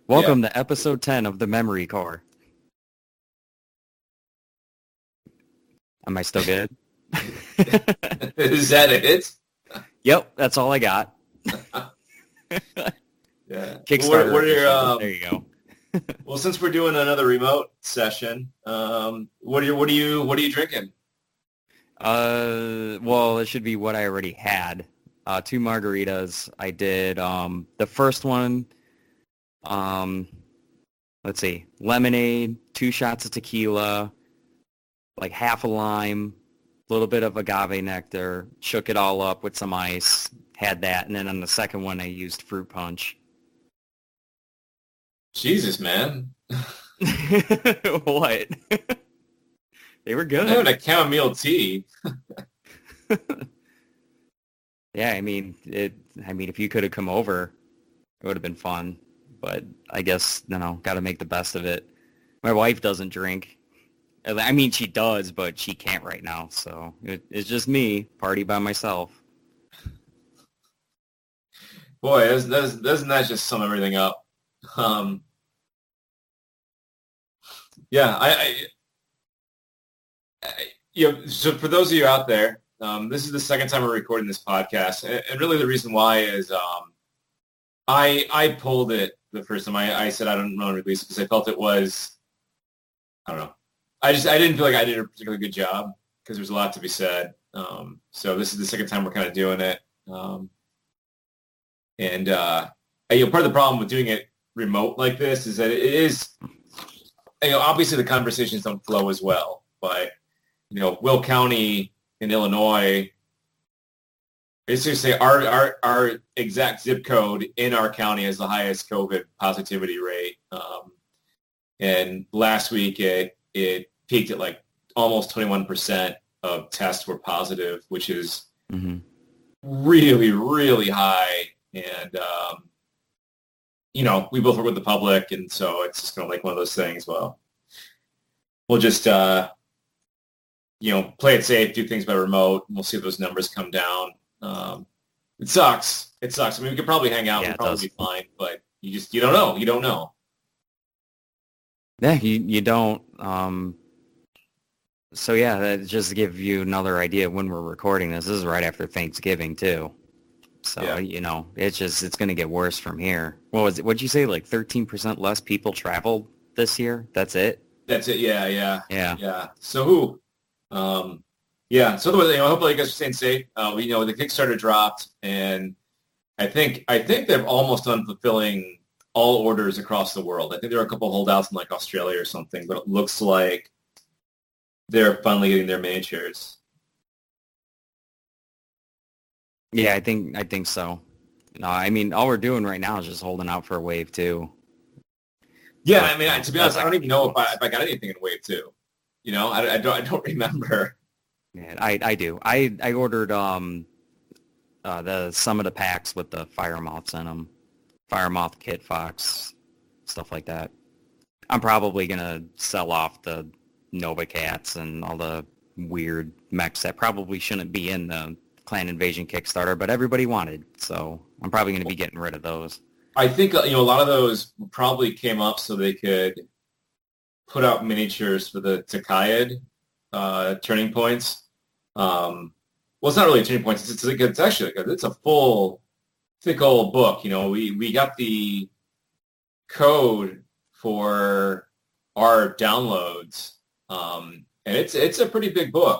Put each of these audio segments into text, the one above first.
Welcome to episode 10 of the Memory Core. Am I still good? Is that it? Yep, that's all I got. Yeah. Kickstarter. What are your, there you go. well, since we're doing another remote session, what are you drinking? Well, it should be what I already had. 2 margaritas. I did the first one. Let's see, lemonade, 2 shots of tequila, like half a lime, a little bit of agave nectar, shook it all up with some ice, had that, and then on the second one I used fruit punch. Jesus, man. What? They were good. I'm having a chamomile tea. Yeah, I mean, if you could have come over, it would have been fun. But I guess, got to make the best of it. My wife doesn't drink. I mean, she does, but she can't right now. So it's just me, party by myself. Boy, doesn't that just sum everything up? Yeah, so for those of you out there, this is the second time we're recording this podcast. And really the reason why is I pulled it the first time. I said I don't want to release it because I felt it was, I don't know. I didn't feel like I did a particularly good job because there's a lot to be said. So this is the second time we're kind of doing it. Part of the problem with doing it remote like this is that it is, obviously the conversations don't flow as well. But, Will County in Illinois, basically say our exact zip code in our county has the highest COVID positivity rate. And last week it peaked at like almost 21% of tests were positive, which is really, really high. And, we both work with the public. And so it's just kind of like one of those things. Well, we'll just, play it safe, do things by remote. And we'll see if those numbers come down. It sucks. I mean, we could probably hang out. Yeah, We'll probably be fine, but you don't know. You don't know. Yeah, you don't. So yeah, that just to give you another idea of when we're recording this. This is right after Thanksgiving too. So, yeah. It's going to get worse from here. What was it? What'd you say? Like 13% less people traveled this year? That's it? That's it. Yeah. Yeah. So who? Yeah. So hopefully you guys are staying safe. The Kickstarter dropped, and I think they're almost done fulfilling all orders across the world. I think there are a couple holdouts in like Australia or something, but it looks like they're finally getting their miniatures. Yeah, I think so. No, I mean, all we're doing right now is just holding out for Wave 2. Yeah, I mean, to be honest, I don't even know if I got anything in Wave 2. I don't remember. Yeah, I do. I ordered some of the packs with the Firemoths in them. Firemoth, Kit Fox, stuff like that. I'm probably going to sell off the Nova Cats and all the weird mechs that probably shouldn't be in the Clan Invasion Kickstarter, but everybody wanted, so I'm probably going to be getting rid of those. I think, a lot of those probably came up so they could put out miniatures for the Takayad turning points. Well, it's not really a turning points. It's actually it's a full, thick old book. We got the code for our downloads, and it's a pretty big book.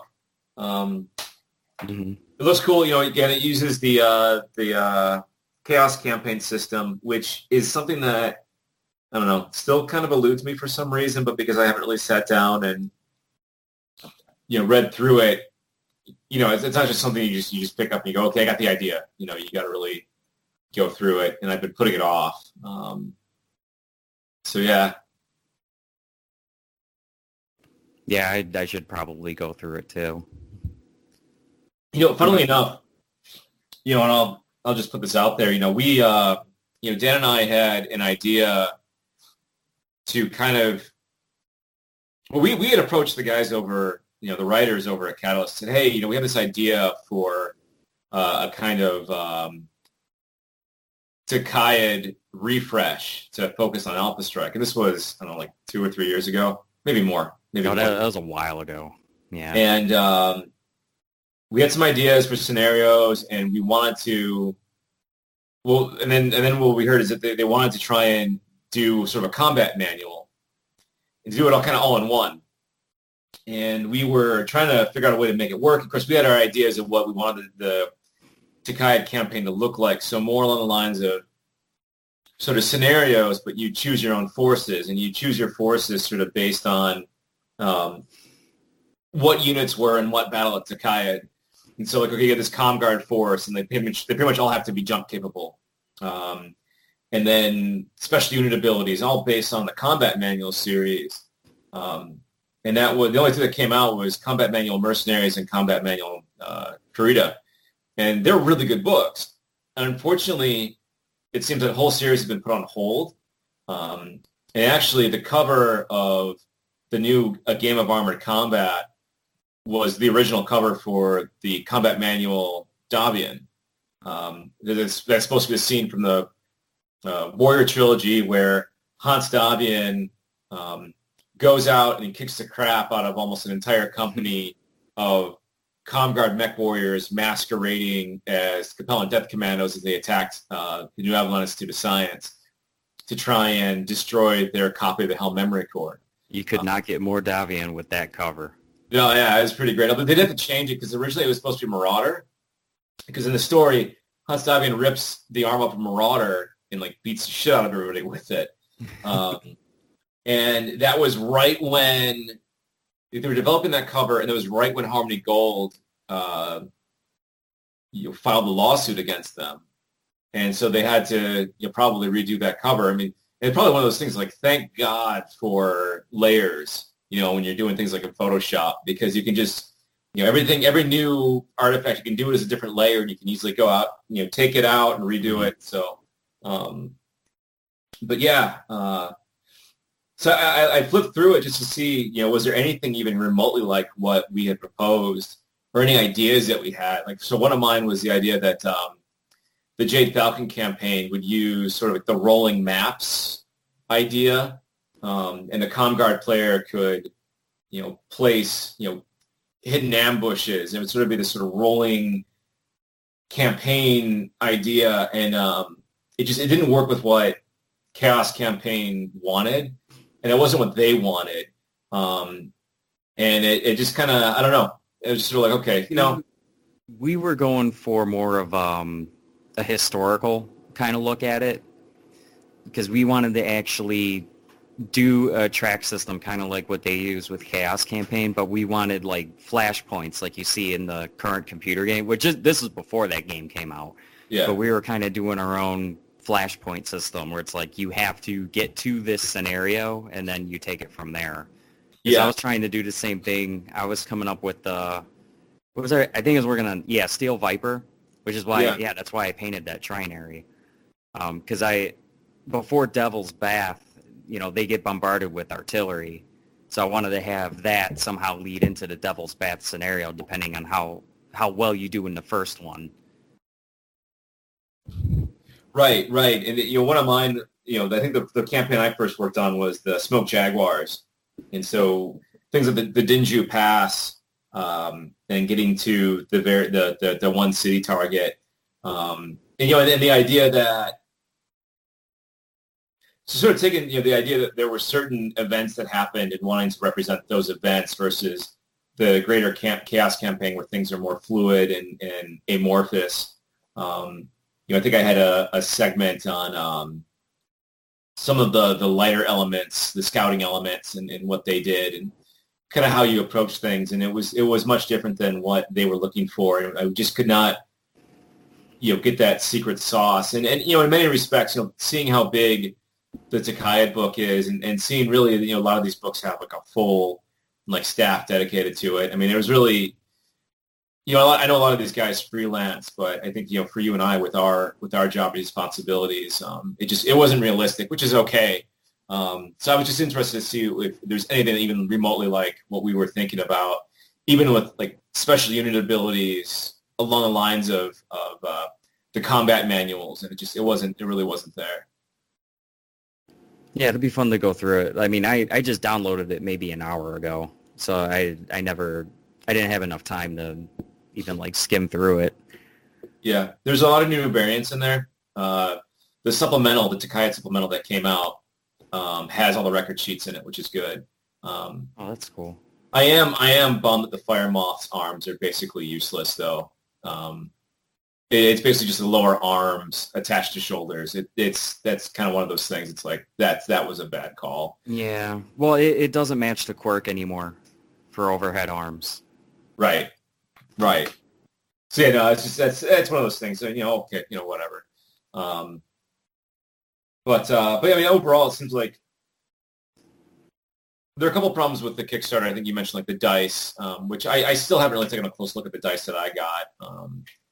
It looks cool. Again, it uses the Chaos Campaign system, which is something that, I don't know, still kind of eludes me for some reason, but because I haven't really sat down and, read through it, it's not just something you just pick up and you go, okay, I got the idea. You got to really go through it, and I've been putting it off. So, yeah. Yeah, I should probably go through it, too. Funnily enough, and I'll just put this out there. We, Dan and I had an idea to kind of, well, we had approached the guys over, the writers over at Catalyst, said, hey, we have this idea for a kind of Takayad refresh to focus on Alpha Strike. And this was, I don't know, like 2 or 3 years ago, maybe more. Maybe more. That was a while ago. Yeah. And we had some ideas for scenarios, and we wanted to, well, and then what we heard is that they wanted to try and do sort of a combat manual and do it all kind of all in one. And we were trying to figure out a way to make it work. Of course, we had our ideas of what we wanted the Takayad campaign to look like. So more along the lines of sort of scenarios, but you choose your own forces, and you choose your forces sort of based on what units were in what battle at Takayad. And so, like, okay, you get this Comguard force, and they pretty much all have to be jump capable. And then special unit abilities, all based on the Combat Manual series. And that was the only thing that came out was Combat Manual Mercenaries and Combat Manual Kurita. And they're really good books. And unfortunately, it seems that the whole series has been put on hold. And actually, the cover of the new A Game of Armored Combat was the original cover for the Combat Manual Davian. That's supposed to be a scene from the Warrior Trilogy where Hans Davian goes out and he kicks the crap out of almost an entire company of Comguard mech warriors masquerading as Capellan Death Commandos as they attacked the New Avalon Institute of Science to try and destroy their copy of the Hell Memory Core. You could not get more Davian with that cover. No, yeah, it was pretty great. But they did have to change it because originally it was supposed to be Marauder. Because in the story, Hans Davian rips the arm off of Marauder and like beats the shit out of everybody with it. And that was right when they were developing that cover, and it was right when Harmony Gold filed the lawsuit against them. And so they had to probably redo that cover. I mean, it's probably one of those things like, thank God for layers, when you're doing things like in Photoshop, because you can just, every new artifact, you can do it as a different layer, and you can easily go out, take it out and redo it. So, but yeah, so I flipped through it just to see, was there anything even remotely like what we had proposed or any ideas that we had? Like, so one of mine was the idea that the Jade Falcon campaign would use sort of like the rolling maps idea, and the Comguard player could, place, hidden ambushes. It would sort of be this sort of rolling campaign idea, and it didn't work with what Chaos Campaign wanted. And it wasn't what they wanted. And it just kind of, I don't know. It was sort of like, okay, We were going for more of a historical kind of look at it because we wanted to actually do a track system kind of like what they use with Chaos Campaign, but we wanted like flashpoints like you see in the current computer game, this is before that game came out. Yeah. But we were kind of doing our own flashpoint system where it's like you have to get to this scenario and then you take it from there. Yeah, I was trying to do the same thing. I was coming up with I think it was working on Steel Viper, which is why that's why I painted that trinary. Because before Devil's Bath, they get bombarded with artillery, so I wanted to have that somehow lead into the Devil's Bath scenario, depending on how well you do in the first one. Right. And, one of mine, I think the campaign I first worked on was the Smoke Jaguars. And so things like the Dinju Pass, and getting to the one city target. And the idea that, so sort of taking, the idea that there were certain events that happened and wanting to represent those events versus the greater Chaos Campaign where things are more fluid and amorphous. I think I had a segment on some of the lighter elements, the scouting elements, and what they did, and kind of how you approach things. And it was much different than what they were looking for. And I just could not, get that secret sauce. And in many respects, seeing how big the Takayad book is, and seeing really, a lot of these books have like a full staff dedicated to it. I mean, it was really. I know a lot of these guys freelance, but I think, for you and I with our job responsibilities, it wasn't realistic, which is okay. So I was just interested to see if there's anything even remotely like what we were thinking about, even with like special unit abilities along the lines of the combat manuals, and it really wasn't there. Yeah, it'd be fun to go through it. I mean, I just downloaded it maybe an hour ago, so I didn't have enough time to even like skim through it. Yeah, there's a lot of new variants in there. The supplemental, the Takai supplemental that came out, has all the record sheets in it, which is good. Oh, that's cool. I am bummed that the Fire Moth's arms are basically useless, though. It's basically just the lower arms attached to shoulders. That's kind of one of those things. It's like that was a bad call. Yeah. Well, it doesn't match the quirk anymore for overhead arms. Right. So yeah, no, it's just that's one of those things. So, okay, whatever. But I mean, overall, it seems like there are a couple problems with the Kickstarter. I think you mentioned like the dice, which I still haven't really taken a close look at the dice that I got.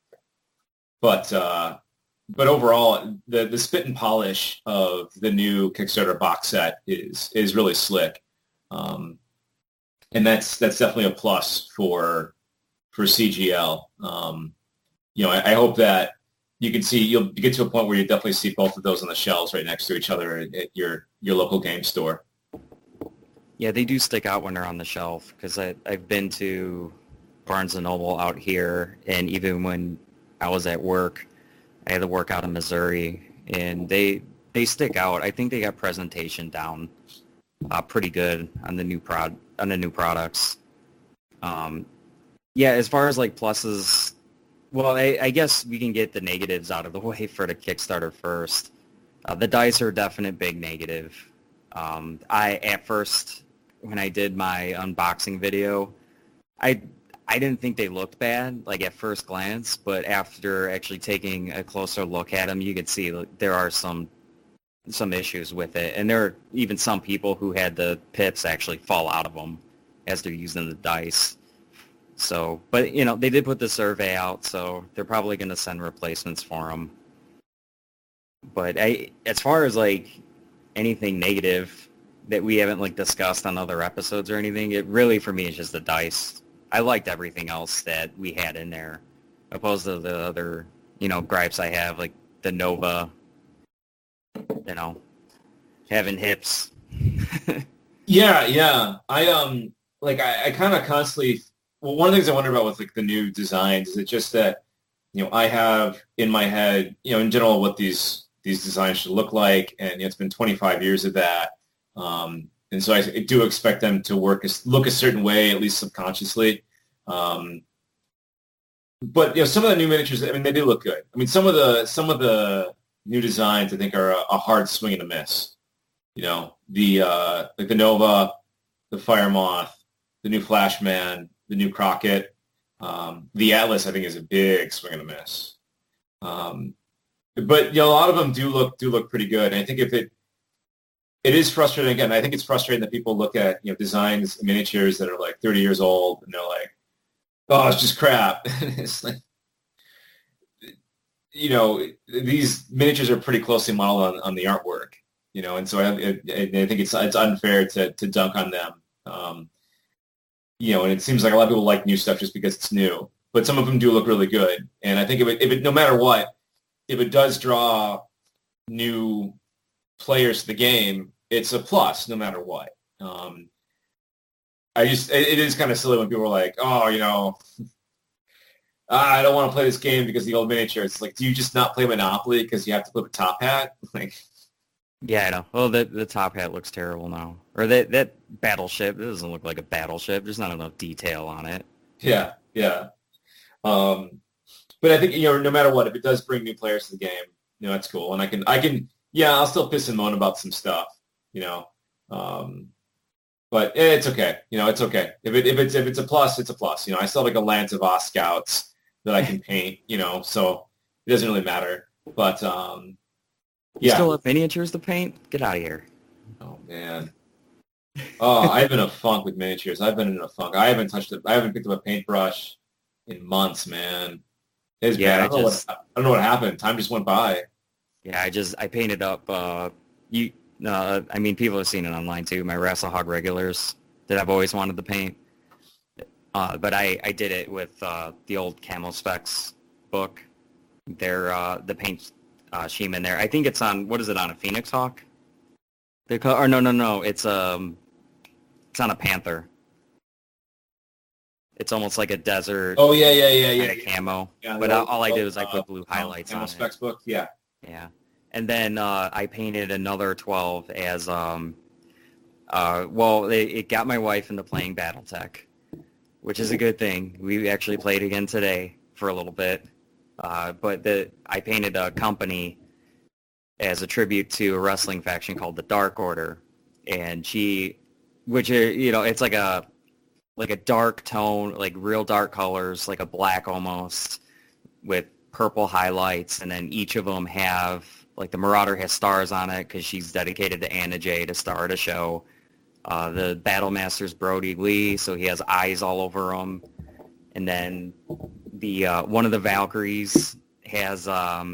But overall, the spit and polish of the new Kickstarter box set is really slick, and that's definitely a plus for CGL. I hope that you'll get to a point where you definitely see both of those on the shelves right next to each other at your local game store. Yeah, they do stick out when they're on the shelf because I've been to Barnes & Noble out here, and even when I was at work, I had to work out in Missouri, and they stick out. I think they got presentation down pretty good on the new products. Yeah, as far as like pluses, well, I guess we can get the negatives out of the way for the Kickstarter first. The dice are a definite big negative. At first, when I did my unboxing video, I didn't think they looked bad, like at first glance, but after actually taking a closer look at them, you could see there are some issues with it, and there are even some people who had the pips actually fall out of them as they're using the dice. So, but they did put the survey out, so they're probably going to send replacements for them. But as far as like anything negative that we haven't like discussed on other episodes or anything, it really for me is just the dice. I liked everything else that we had in there, opposed to the other gripes I have, like the Nova, having hips. Yeah. I kind of constantly. Well, one of the things I wonder about with like the new designs is it just that I have in my head in general what these designs should look like, and it's been 25 years of that. And so I do expect them to look a certain way, at least subconsciously. But some of the new miniatures, I mean, they do look good. I mean, some of the new designs I think are a hard swing and a miss. The like the Nova, the Fire Moth, the new Flashman, the new Crockett, the Atlas I think is a big swing and a miss. But a lot of them do look pretty good. And I think if it is frustrating. Again, I think it's frustrating that people look at designs, miniatures that are like 30 years old, and they're like, "Oh, it's just crap." It's like, these miniatures are pretty closely modeled on the artwork, and so I think it's unfair to dunk on them. And it seems like a lot of people like new stuff just because it's new, but some of them do look really good. And I think if it no matter what, if it does draw new players to the game, it's a plus no matter what. It is kind of silly when people are like, "Oh, I don't want to play this game because of the old miniature." It's like, do you just not play Monopoly because you have to flip a top hat? Like, yeah, I know. Well, the top hat looks terrible now. Or that battleship, it doesn't look like a battleship. There's not enough detail on it. Yeah. But I think no matter what, if it does bring new players to the game, that's cool. And I can. Yeah, I'll still piss and moan about some stuff, but it's okay. It's okay. If it's a plus, it's a plus. I still have like a Lance of Oz Scouts that I can paint, so it doesn't really matter. But You still have miniatures to paint? Get out of here. Oh man. Oh, I've been in a funk with miniatures. I've been in a funk. I haven't touched it. I haven't picked up a paintbrush in months, man. It's bad. I don't know what happened. Time just went by. Yeah, I painted up, I mean, people have seen it online too, my Rasselhog regulars that I've always wanted to paint. But I did it with the old Camo Specs book. the paint scheme in there. I think it's on, what is it, on a Phoenix Hawk? Or no, it's on a Panther. It's almost like a desert. Oh yeah. Kind of camo. Yeah, but all I did was I put blue highlights on it. Specs book, yeah. Yeah, and then I painted another 12 as it got my wife into playing BattleTech, which is a good thing. We actually played again today for a little bit, but I painted a company as a tribute to a wrestling faction called the Dark Order, and it's like a dark tone, like real dark colors, like a black almost, with purple highlights, and then each of them have, like, the Marauder has stars on it because she's dedicated to Anna Jay to star at a show. The Battle Master's Brody Lee, so he has eyes all over him. And then the one of the Valkyries has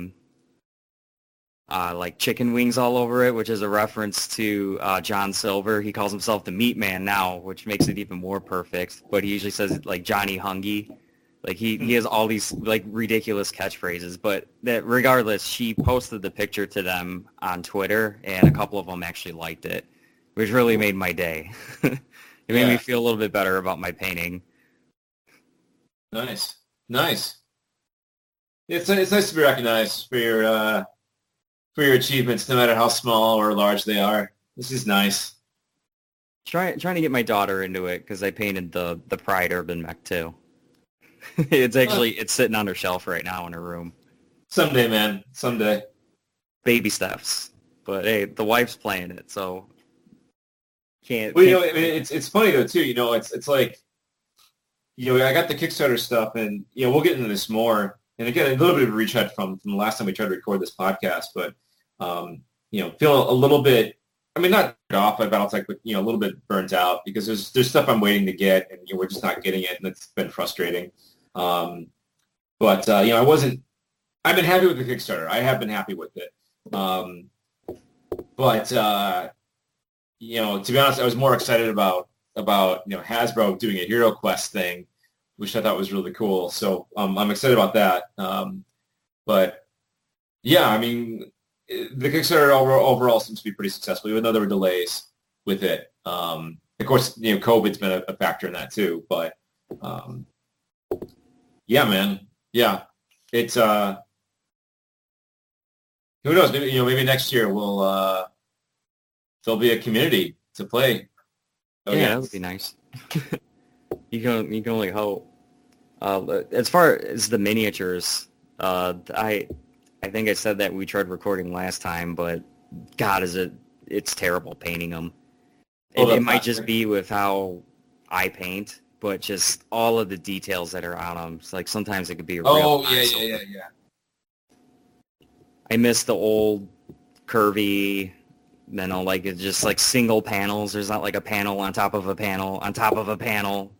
like chicken wings all over it, which is a reference to John Silver. He calls himself the Meat Man now, which makes it even more perfect. But he usually says, like, Johnny Hungy. Like, he has all these, like, ridiculous catchphrases. But regardless, she posted the picture to them on Twitter, and a couple of them actually liked it, which really made my day. It made me feel a little bit better about my painting. Nice. It's nice to be recognized for your achievements, no matter how small or large they are. This is nice. Trying to get my daughter into it, because I painted the Pride Urban Mech too. It's sitting on her shelf right now in her room. Someday, man. Someday. Baby steps. But hey, the wife's playing it, so can't. Well, it's funny though too. It's like, I got the Kickstarter stuff, and we'll get into this more. And again, a little bit of a retread from the last time we tried to record this podcast, but feel a little bit. I mean, not off by BattleTech, but a little bit burnt out, because there's stuff I'm waiting to get, and we're just not getting it, and it's been frustrating. But I wasn't. I've been happy with the Kickstarter. I have been happy with it. But to be honest, I was more excited about Hasbro doing a Hero Quest thing, which I thought was really cool. So I'm excited about that. But yeah, I mean, the Kickstarter overall seems to be pretty successful, even though there were delays with it. Of course, COVID's been a factor in that too. But yeah, man, yeah, it's who knows? Maybe next year there'll be a community to play. That would be nice. You can only hope. As far as the miniatures, I think I said that we tried recording last time, but God, it's terrible painting them. It might just be with how I paint, but just all of the details that are on them. It's like sometimes it could be a real. Oh yeah. I miss the old curvy. Like, it's just like single panels. There's not like a panel on top of a panel on top of a panel.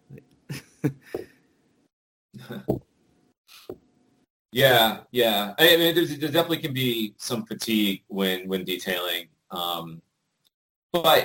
Yeah. I mean, there definitely can be some fatigue when detailing. But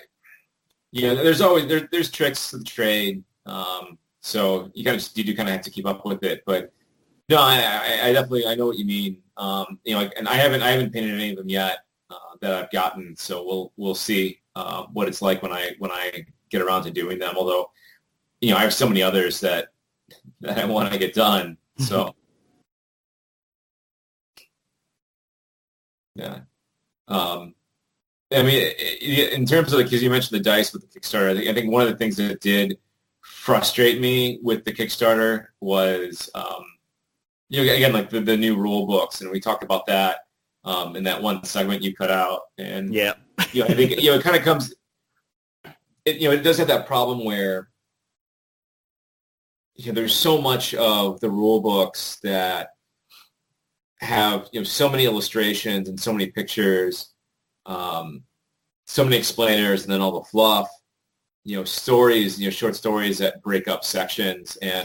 there's tricks to the trade. So you do kind of have to keep up with it. But no, I definitely know what you mean. And I haven't painted any of them yet that I've gotten. So we'll see what it's like when I get around to doing them. Although, I have so many others that I want to get done. So yeah. I mean, in terms of, because you mentioned the dice with the Kickstarter, I think one of the things that did frustrate me with the Kickstarter was, again, like the new rule books, and we talked about that in that one segment you cut out, and yeah, I think it kind of comes, it does have that problem where there's so much of the rule books that have so many illustrations and so many pictures, so many explainers, and then all the fluff, stories, short stories that break up sections, and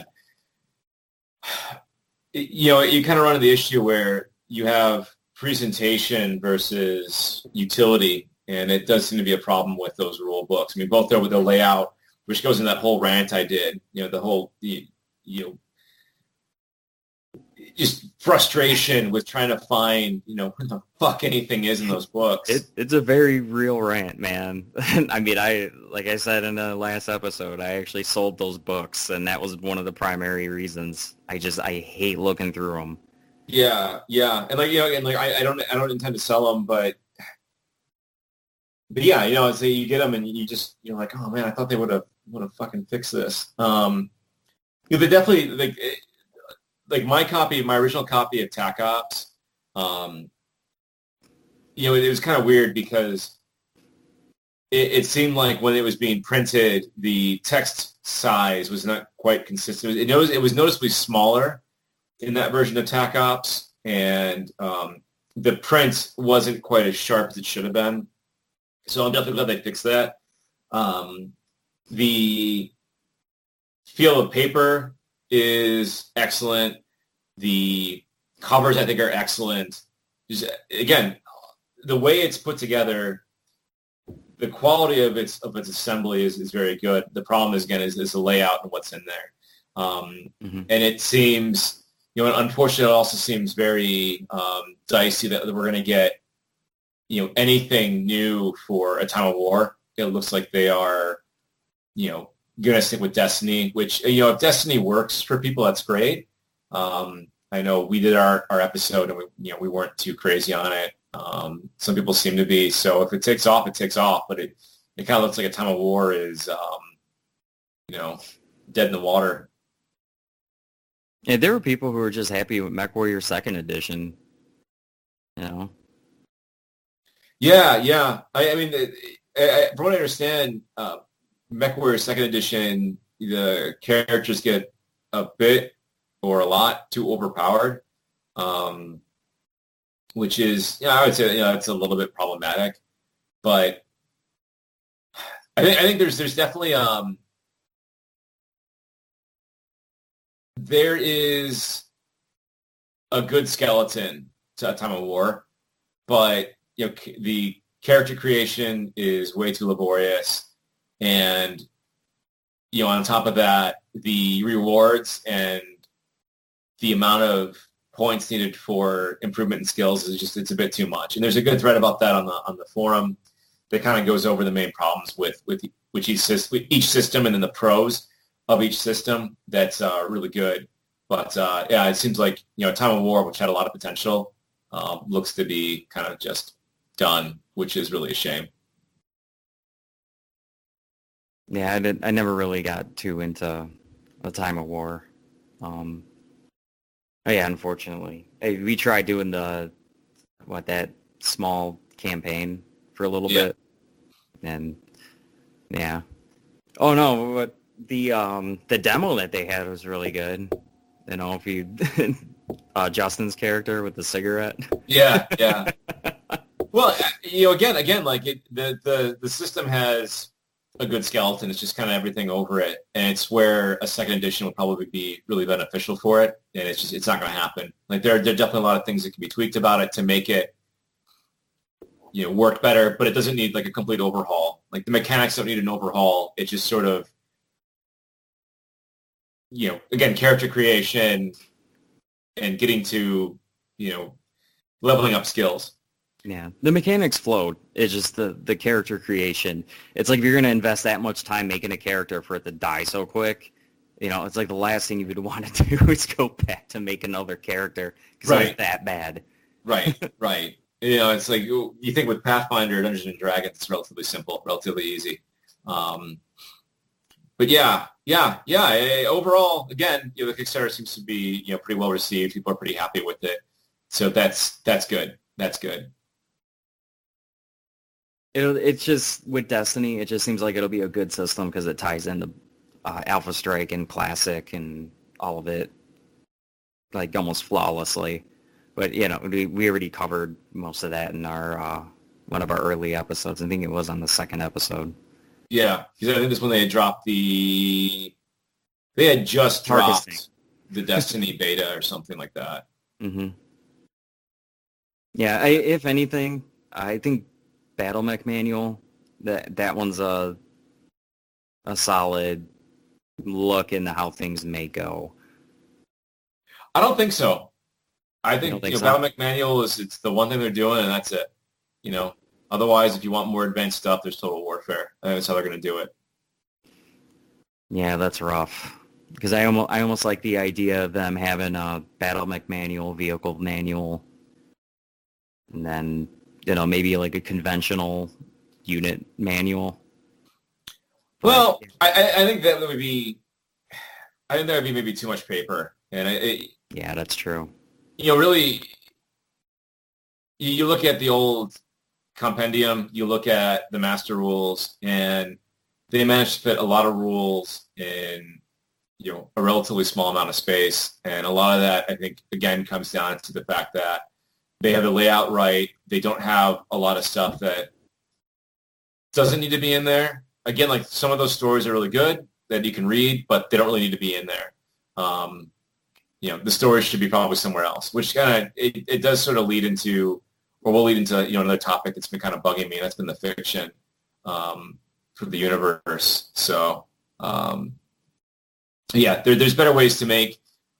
you kind of run into the issue where you have presentation versus utility, and it does seem to be a problem with those rule books. I mean, both there with the layout, which goes in that whole rant I did, the whole, just frustration with trying to find, what the fuck anything is in those books. It's a very real rant, man. I mean, like I said in the last episode, I actually sold those books, and that was one of the primary reasons. I hate looking through them. Yeah, and I don't intend to sell them, but yeah, it's you get them and you're like, oh man, I thought they would have fucking fixed this. They definitely like my original copy of TAC Ops. It was kind of weird because it seemed like when it was being printed, the text size was not quite consistent. It was noticeably smaller in that version of TAC Ops, and the print wasn't quite as sharp as it should have been. So I'm definitely glad they fixed that. The feel of paper is excellent. The covers, I think, are excellent. Just, again, the way it's put together, the quality of its assembly is very good. The problem is, again, is the layout and what's in there. And it seems, unfortunately, it also seems very dicey that we're going to get, anything new for A Time of War. It looks like they are, going to stick with Destiny, which, if Destiny works for people, that's great. I know we did our episode and we weren't too crazy on it. Some people seem to be. So if it takes off, it takes off. But it kind of looks like A Time of War is, dead in the water. Yeah, there were people who were just happy with MechWarrior 2nd Edition. Yeah. I mean, from what I understand, MechWarrior 2nd Edition, the characters get a bit or a lot too overpowered, which is, I would say, it's a little bit problematic. But I think there's definitely there is a good skeleton to A Time of War, but the character creation is way too laborious, and on top of that, the rewards and the amount of points needed for improvement in skills is it's a bit too much. And there's a good thread about that on the forum that kind of goes over the main problems with each system and then the pros of each system. That's really good. But yeah, it seems like Time of War, which had a lot of potential, looks to be kind of just done, which is really a shame. Yeah, I never really got too into A Time of War. Yeah, unfortunately. Hey, we tried doing that small campaign for a little bit. And yeah. Oh no, but the demo that they had was really good. If you Justin's character with the cigarette. Yeah. Well, again, like the system has a good skeleton. It's just kind of everything over it, and it's where a second edition would probably be really beneficial for it. And it's not going to happen. Like there are definitely a lot of things that can be tweaked about it to make it work better, but it doesn't need like a complete overhaul. Like the mechanics don't need an overhaul. It just sort of again, character creation and getting to leveling up skills. Yeah, the mechanics flowed. It's just the character creation. It's like if you're going to invest that much time making a character for it to die so quick, it's like the last thing you would want to do is go back to make another character because it's that bad. Right. It's like you think with Pathfinder, Dungeons and Dragons, it's relatively simple, relatively easy. But yeah. Overall, again, the Kickstarter seems to be pretty well received. People are pretty happy with it, so that's good. That's good. It's just with Destiny, it just seems like it'll be a good system because it ties into Alpha Strike and Classic and all of it, like almost flawlessly. But we already covered most of that in our one of our early episodes. I think it was on the second episode. Yeah, because I think this when they had just dropped the Destiny beta or something like that. Mm-hmm. Yeah, if anything, I think Battle Mech Manual, that one's a solid look into how things may go. I don't think so. I You don't think, think so? Battlemech Manual it's the one thing they're doing, and that's it. Otherwise, if you want more advanced stuff, there's Total Warfare. I think that's how they're going to do it. Yeah, that's rough. Because I almost like the idea of them having a Battlemech manual, vehicle manual, and then, maybe like a conventional unit manual. But Well, I think that would be, I think that would be maybe too much paper. And yeah, that's true. really, you look at the old compendium, you look at the master rules, and they managed to fit a lot of rules in, a relatively small amount of space. And a lot of that, I think, again, comes down to the fact that they have the layout right. They don't have a lot of stuff that doesn't need to be in there. Again, like some of those stories are really good that you can read, but they don't really need to be in there. The stories should be probably somewhere else, which kind of, it does sort of lead into, or will lead into, another topic that's been kind of bugging me, and that's been the fiction for the universe. So, there's better ways to make,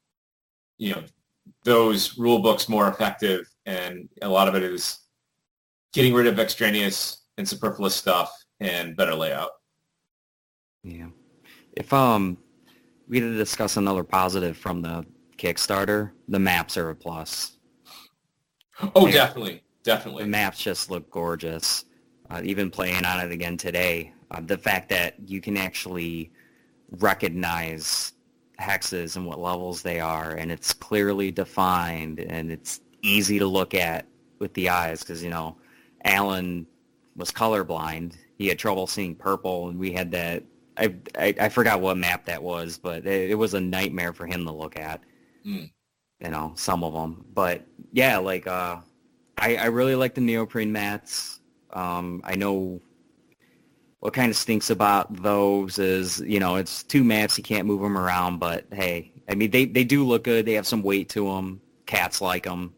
those rule books more effective, and a lot of it is getting rid of extraneous and superfluous stuff and better layout. Yeah. If we had to discuss another positive from the Kickstarter, the maps are a plus. Oh, definitely. The maps just look gorgeous. Even playing on it again today, the fact that you can actually recognize hexes and what levels they are, and it's clearly defined, and it's easy to look at with the eyes, because, Alan was colorblind. He had trouble seeing purple, and we had that. I forgot what map that was, but it was a nightmare for him to look at. Some of them. But yeah, like I really like the neoprene mats. I know what kind of stinks about those is, it's two maps, you can't move them around, but hey, I mean, they do look good. They have some weight to them. Cats like them.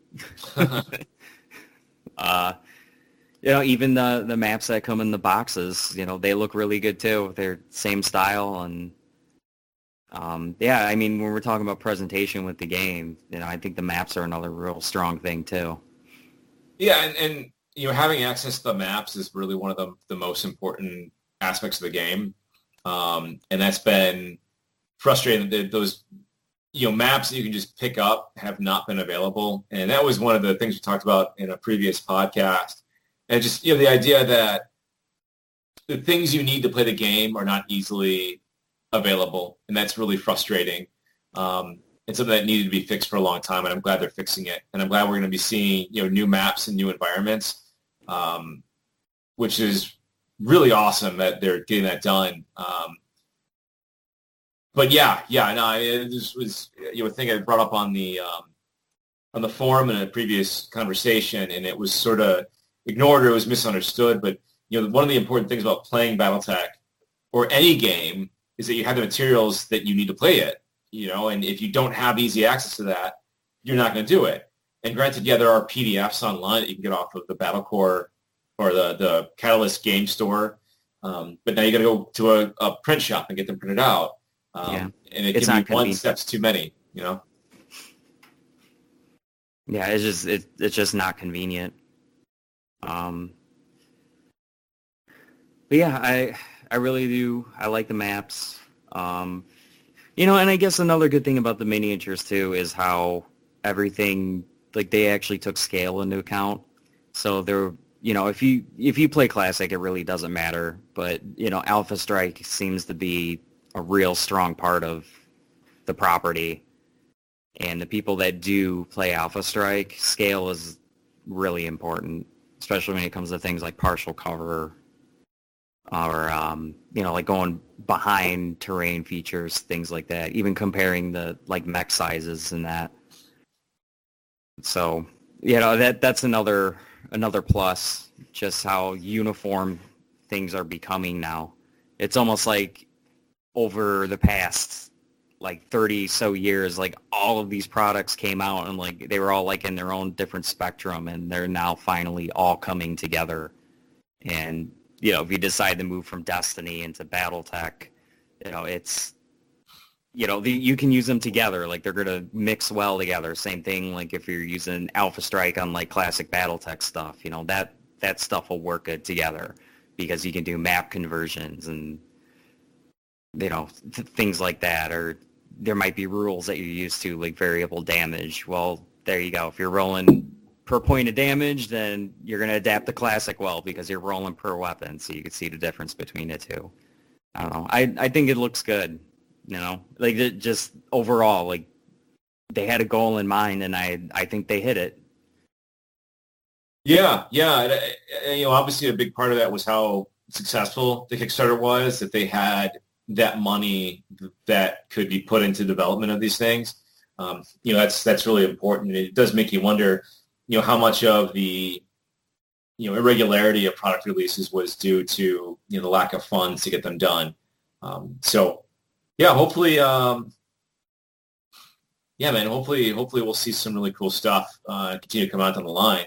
Even the maps that come in the boxes, they look really good too. They're same style, and I mean, when we're talking about presentation with the game, I think the maps are another real strong thing too. Yeah, and having access to the maps is really one of the most important aspects of the game, and that's been frustrating that those maps that you can just pick up have not been available, and that was one of the things we talked about in a previous podcast. And just, the idea that the things you need to play the game are not easily available, and that's really frustrating. And something that needed to be fixed for a long time, and I'm glad they're fixing it. And I'm glad we're going to be seeing, new maps and new environments, which is really awesome that they're getting that done. But this was a thing I brought up on the forum in a previous conversation, and it was sort of ignored or it was misunderstood. But one of the important things about playing BattleTech or any game is that you have the materials that you need to play it. And if you don't have easy access to that, you're not going to do it. And granted, there are PDFs online that you can get off of the BattleCore or the Catalyst game store. But now you got to go to a print shop and get them printed out. And it it's can be one step's too many, Yeah, it's just not convenient. But yeah, I really do. I like the maps. And I guess another good thing about the miniatures too is how everything, like, they actually took scale into account. So they're, if you play Classic, it really doesn't matter. But, Alpha Strike seems to be a real strong part of the property. And the people that do play Alpha Strike, scale is really important, especially when it comes to things like partial cover or, like going behind terrain features, things like that, even comparing the, like, mech sizes and that. So, that's another plus, just how uniform things are becoming now. It's almost like over the past, like, 30 so years, like, all of these products came out and, like, they were all, like, in their own different spectrum, and they're now finally all coming together. And if you decide to move from Destiny into BattleTech, it's you can use them together. Like they're going to mix well together. Same thing like if you're using Alpha Strike on like classic BattleTech stuff, that stuff will work good together because you can do map conversions and, things like that. Or there might be rules that you're used to, like variable damage. Well, there you go. If you're rolling per point of damage, then you're going to adapt the classic well because you're rolling per weapon. So you can see the difference between the two. I don't know. I think it looks good. Like just overall, like they had a goal in mind, and I think they hit it. Yeah. Obviously a big part of that was how successful the Kickstarter was, that they had that money that could be put into development of these things. That's really important. It does make you wonder, how much of the, irregularity of product releases was due to, the lack of funds to get them done. Hopefully, hopefully we'll see some really cool stuff continue to come out down the line.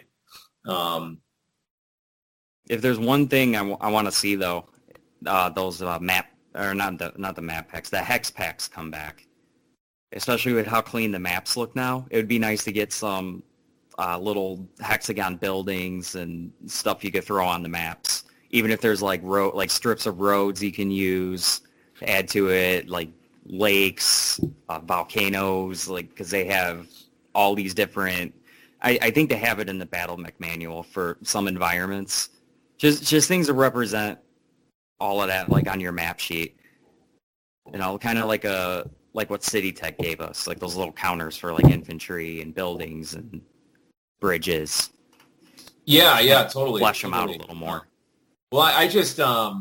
If there's one thing I want to see though, those map or not the map packs, the hex packs come back, especially with how clean the maps look now. It would be nice to get some little hexagon buildings and stuff you could throw on the maps, even if there's like strips of roads you can use to add to it, like lakes, volcanoes, like because they have all these different. I think they have it in the Battle Mech manual for some environments. Just things that represent all of that, like on your map sheet. Kind of like what City Tech gave us, like those little counters for like infantry and buildings and bridges. Yeah, totally. Flesh them out a little more. Well, I just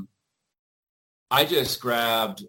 grabbed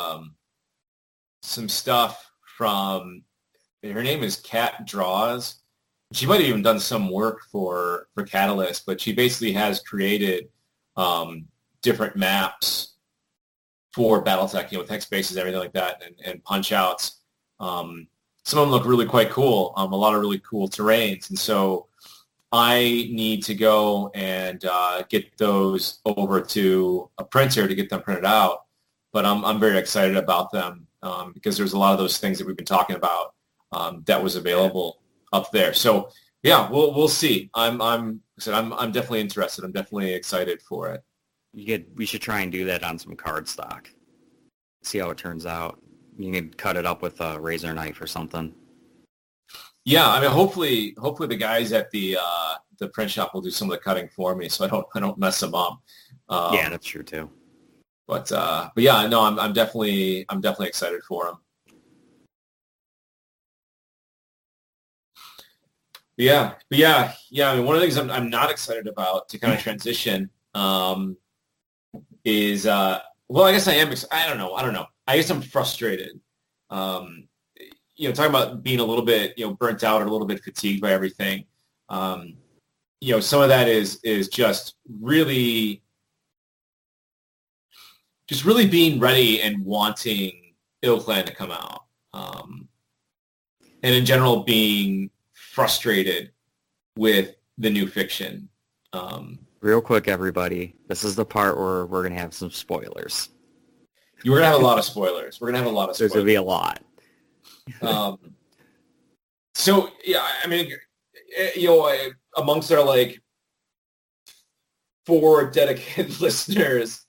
some stuff from. Her name is Cat Draws. She might have even done some work for Catalyst, but she basically has created different maps for BattleTech, with hex bases, everything like that, and punch outs. Some of them look really quite cool. A lot of really cool terrains, and so I need to go and get those over to a printer to get them printed out. But I'm very excited about them because there's a lot of those things that we've been talking about that was available up there. So yeah, we'll see. I'm definitely interested. I'm definitely excited for it. We should try and do that on some card stock. See how it turns out. You can cut it up with a razor knife or something. Yeah, I mean, hopefully the guys at the print shop will do some of the cutting for me, so I don't mess them up. Yeah, that's true too. But yeah, no, I'm definitely excited for them. Yeah. I mean, one of the things I'm not excited about to kind of transition is well, I guess I am. I don't know. I guess I'm frustrated. Talking about being a little bit burnt out or a little bit fatigued by everything. Some of that is just really being ready and wanting Ilclan to come out, and in general being frustrated with the new fiction. Real quick, everybody, this is the part where we're going to have some spoilers. We're going to have a lot of spoilers. There's going to be a lot. So, yeah, I mean, amongst our, 4 dedicated listeners,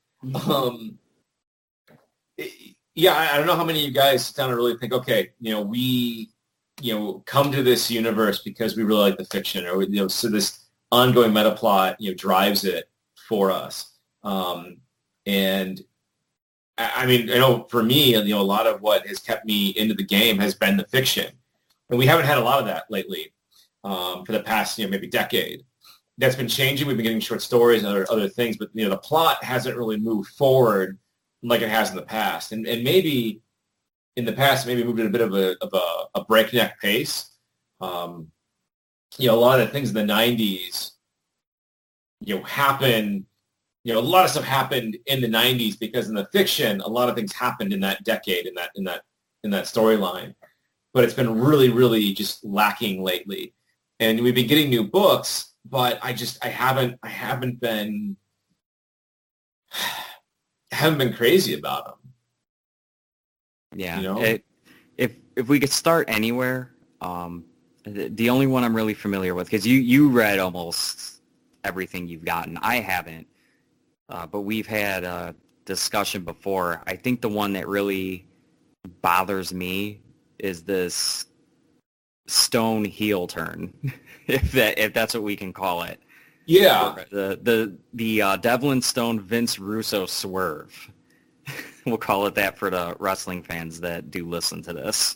yeah, I don't know how many of you guys sit down and really think, okay, we come to this universe because we really like the fiction, or so this ongoing meta plot drives it for us. And I mean, I know for me, a lot of what has kept me into the game has been the fiction, and we haven't had a lot of that lately for the past maybe decade. That's been changing. We've been getting short stories and other things, but the plot hasn't really moved forward like it has in the past, and maybe in the past maybe moved at a bit of a breakneck pace. A lot of the things in the 90s, happened. A lot of stuff happened in the 90s because in the fiction, a lot of things happened in that decade, in that storyline. But it's been really, really just lacking lately. And we've been getting new books, but I haven't been crazy about them. Yeah, if we could start anywhere, the only one I'm really familiar with, because you read almost everything you've gotten. I haven't, but we've had a discussion before. I think the one that really bothers me is this Stone heel turn, if that's what we can call it. Yeah. The Devlin Stone Vince Russo swerve. We'll call it that for the wrestling fans that do listen to this.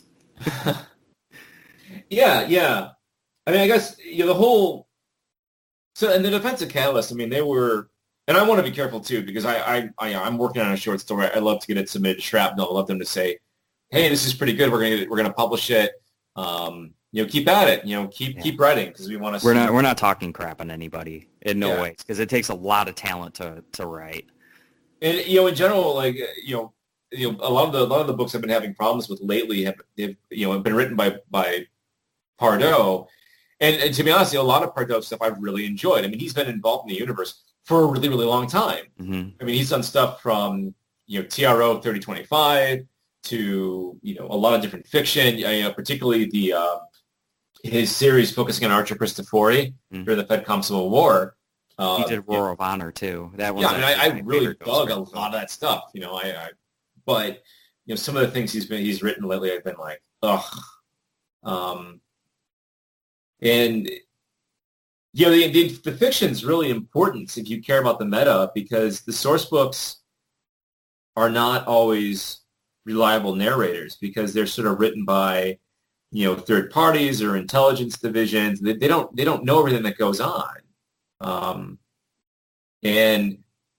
Yeah. I mean, I guess the whole. So, and the defensive catalyst. I mean, they were, and I want to be careful too because I'm working on a short story. I love to get it submitted to Shrapnel. I love them to say, "Hey, this is pretty good. We're gonna publish it. Keep at it. Keep writing because we want to." We're not talking crap on anybody in no way because it takes a lot of talent to write. And in general, like a lot of the books I've been having problems with lately have been written by Pardo, and to be honest, a lot of Pardo stuff I've really enjoyed. I mean, he's been involved in the universe for a really, really long time. Mm-hmm. I mean, he's done stuff from TRO 3025 to a lot of different fiction. Particularly his series focusing on Archer Christopori during the FedCom Civil War. He did Roar of Honor too. That one. Yeah, I mean, I really dug a lot of that stuff. But some of the things he's written lately, I've been like, ugh. And the fiction's really important if you care about the meta because the source books are not always reliable narrators because they're sort of written by third parties or intelligence divisions. They don't know everything that goes on. And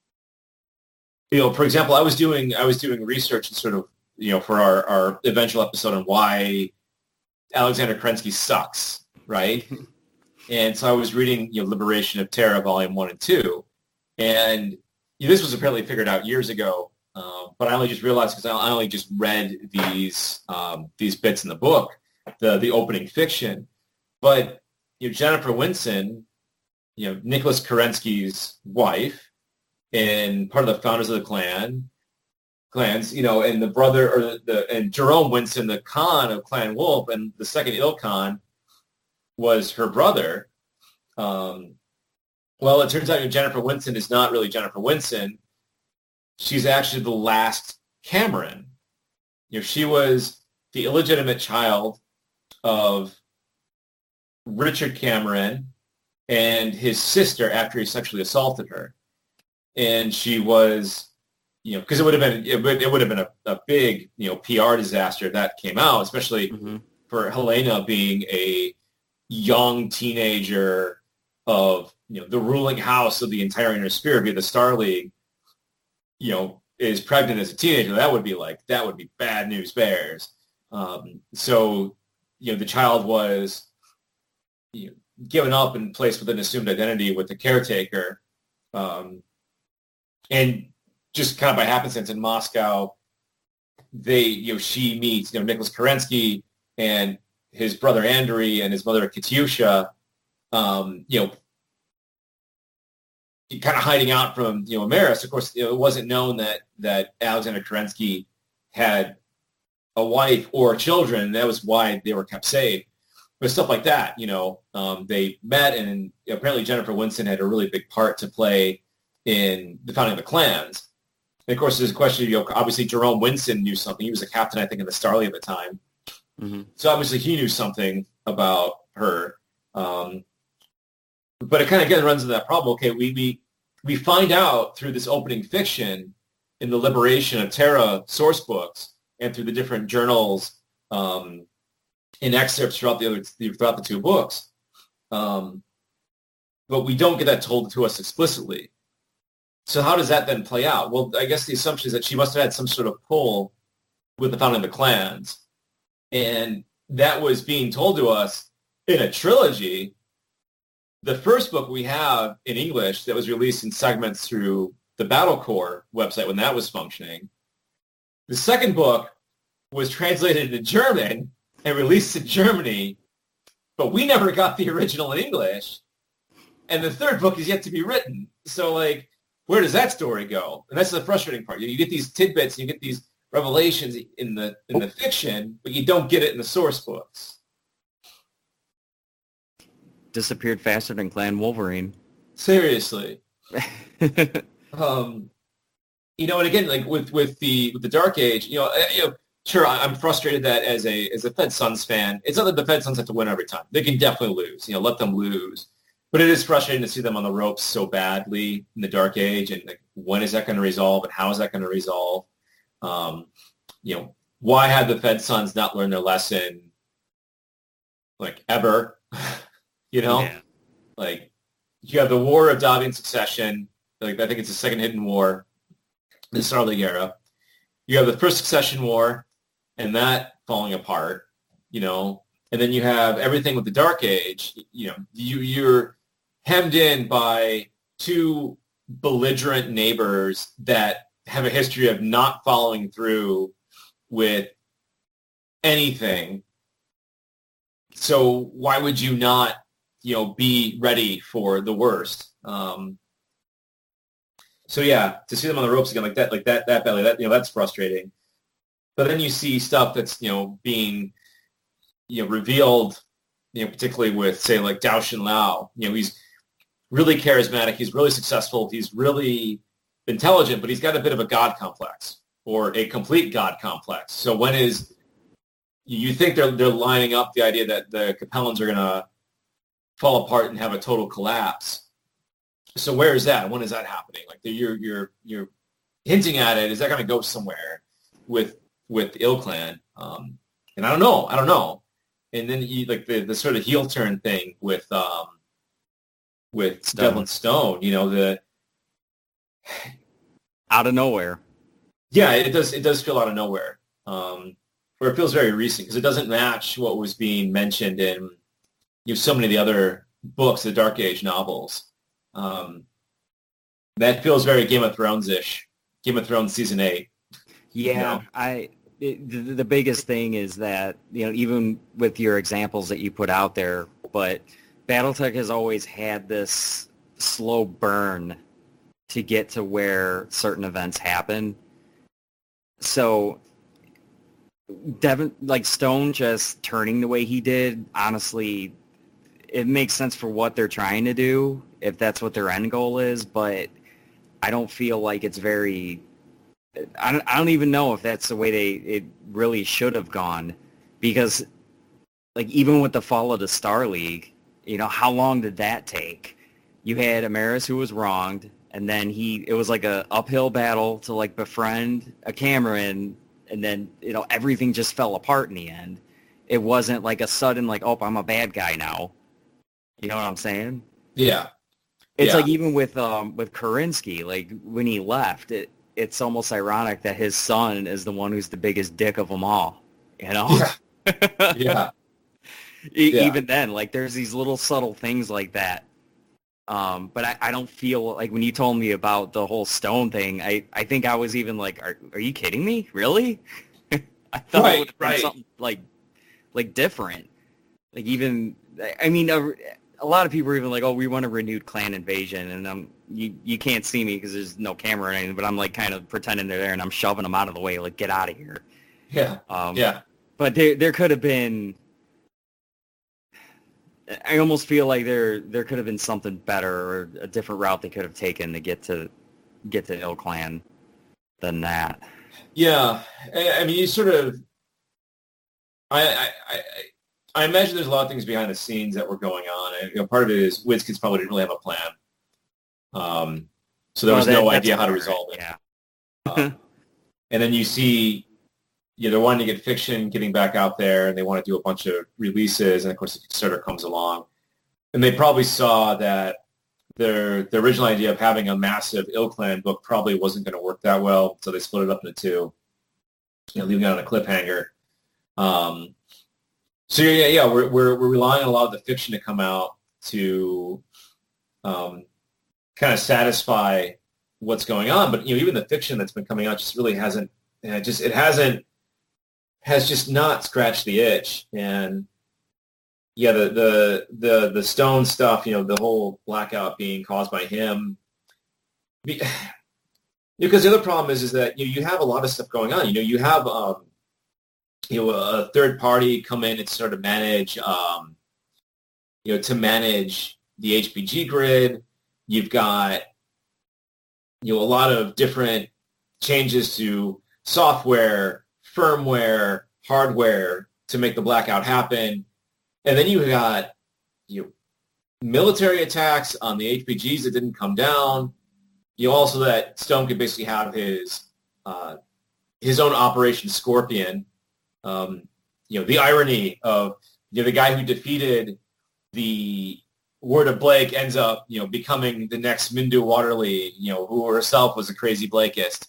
for example, I was doing research and sort of for our eventual episode on why Alexander Kerensky sucks, right? And so I was reading Liberation of Terra Volume 1 and 2, and this was apparently figured out years ago, but I only just realized because I only just read these bits in the book, the opening fiction, but Jennifer Winson, Nicholas Kerensky's wife and part of the founders of the clans, and the brother and Jerome Winson, the Khan of Clan Wolf, and the second Ilkhan was her brother. Well, it turns out Jennifer Winson is not really Jennifer Winson. She's actually the last Cameron. She was the illegitimate child of Richard Cameron and his sister after he sexually assaulted her. And she was, because it would have been a big, PR disaster if that came out, especially for Helena being a young teenager of, the ruling house of the entire Inner Sphere via the Star League, is pregnant as a teenager. That would be bad news bears. So, the child was, given up and placed with an assumed identity with the caretaker. And just kind of by happenstance in Moscow, she meets, Nicholas Kerensky and his brother Andrei and his mother Katyusha, kind of hiding out from, Amaris. Of course, it wasn't known that Alexander Kerensky had a wife or children. That was why they were kept safe. But stuff like that, they met, and apparently Jennifer Winson had a really big part to play in the founding of the clans. And of course, there's a question, obviously Jerome Winson knew something. He was a captain, I think, in the Star League at the time. Mm-hmm. So obviously he knew something about her. But it kind of, again, runs into that problem. Okay, we find out through this opening fiction in the Liberation of Terra source books and through the different journals in excerpts throughout the two books. But we don't get that told to us explicitly. So how does that then play out? Well, I guess the assumption is that she must have had some sort of pull with the founding of the clans. And that was being told to us in a trilogy. The first book we have in English that was released in segments through the Battle Corps website when that was functioning. The second book was translated into German and released in Germany, but we never got the original in English. And the third book is yet to be written. So, where does that story go? And that's the frustrating part. You get these tidbits, you get these revelations in the fiction, but you don't get it in the source books. Disappeared faster than Clan Wolverine. Seriously. And again, like with the Dark Age, sure, I'm frustrated that as a Fed Suns fan, it's not that the Fed Suns have to win every time. They can definitely lose. Let them lose. But it is frustrating to see them on the ropes so badly in the Dark Age, and like, when is that going to resolve, and how is that going to resolve? Why have the Fed Suns not learned their lesson, like, ever? Yeah. Like, you have the War of Davian Succession. Like, I think it's the second hidden war, the Star League era. You have the first Succession War, and that falling apart, and then you have everything with the Dark Age. You're hemmed in by two belligerent neighbors that have a history of not following through with anything. So why would you not, be ready for the worst? So yeah, to see them on the ropes again like that belly, that's frustrating. But then you see stuff that's, being, revealed, particularly with, say, like Dao Shin Lao. He's really charismatic. He's really successful. He's really intelligent, but he's got a bit of a God complex, or a complete God complex. So you think they're lining up the idea that the Capellans are going to fall apart and have a total collapse. So where is that? When is that happening? Like, you're hinting at it. Is that going to go somewhere with Ill Clan? And I don't know. And then like the sort of heel turn thing with Devlin Stone, out of nowhere. Yeah, it does feel out of nowhere. Or it feels very recent, because it doesn't match what was being mentioned in so many of the other books, the Dark Age novels. That feels very Game of Thrones-ish. Game of Thrones season 8. Yeah, the biggest thing is that, even with your examples that you put out there, but BattleTech has always had this slow burn to get to where certain events happen. So Stone just turning the way he did, honestly, it makes sense for what they're trying to do, if that's what their end goal is, but I don't feel like it's very... I don't even know if that's the way it really should have gone, because, like, even with the fall of the Star League, how long did that take? You had Amaris, who was wronged, and then it was like a uphill battle to, like, befriend a Cameron, and then, everything just fell apart in the end. It wasn't like a sudden, like, oh, I'm a bad guy now. You know what I'm saying? Yeah. It's like, even with Kerensky, like, when he left, it's almost ironic that his son is the one who's the biggest dick of them all, Yeah. Yeah. Even then, like, there's these little subtle things like that. But I don't feel like, when you told me about the whole Stone thing, I think I was even like, are you kidding me? Really? I thought it would have been something like different. Like, even, I mean, a lot of people are even like, oh, we want a renewed clan invasion, and you can't see me because there's no camera or anything, but I'm like kind of pretending they're there, and I'm shoving them out of the way, like, get out of here. Yeah. Yeah. But there could have been... I almost feel like there could have been something better, or a different route they could have taken to get to Ill Clan than that. Yeah, I mean, you sort of... I imagine there's a lot of things behind the scenes that were going on. And, part of it is WizKids probably didn't really have a plan. So there was no idea how to resolve it. Yeah. And then you see, they're wanting to get fiction getting back out there, and they want to do a bunch of releases, and of course the Kickstarter comes along. And they probably saw that their original idea of having a massive Ill Clan book probably wasn't going to work that well, so they split it up into two, leaving it on a cliffhanger. So yeah, we're relying on a lot of the fiction to come out to kind of satisfy what's going on. But even the fiction that's been coming out just really hasn't has just not scratched the itch. And yeah, the Stone stuff, the whole blackout being caused by him. Because the other problem is that you have a lot of stuff going on. You have a third party come in and sort of manage to manage the HPG grid. You've got a lot of different changes to software, firmware, hardware to make the blackout happen. And then you got military attacks on the HPGs that didn't come down. Also that Stone could basically have his own Operation Scorpion. The irony of the guy who defeated the Word of Blake ends up becoming the next Mindu Waterly, who herself was a crazy Blakeist.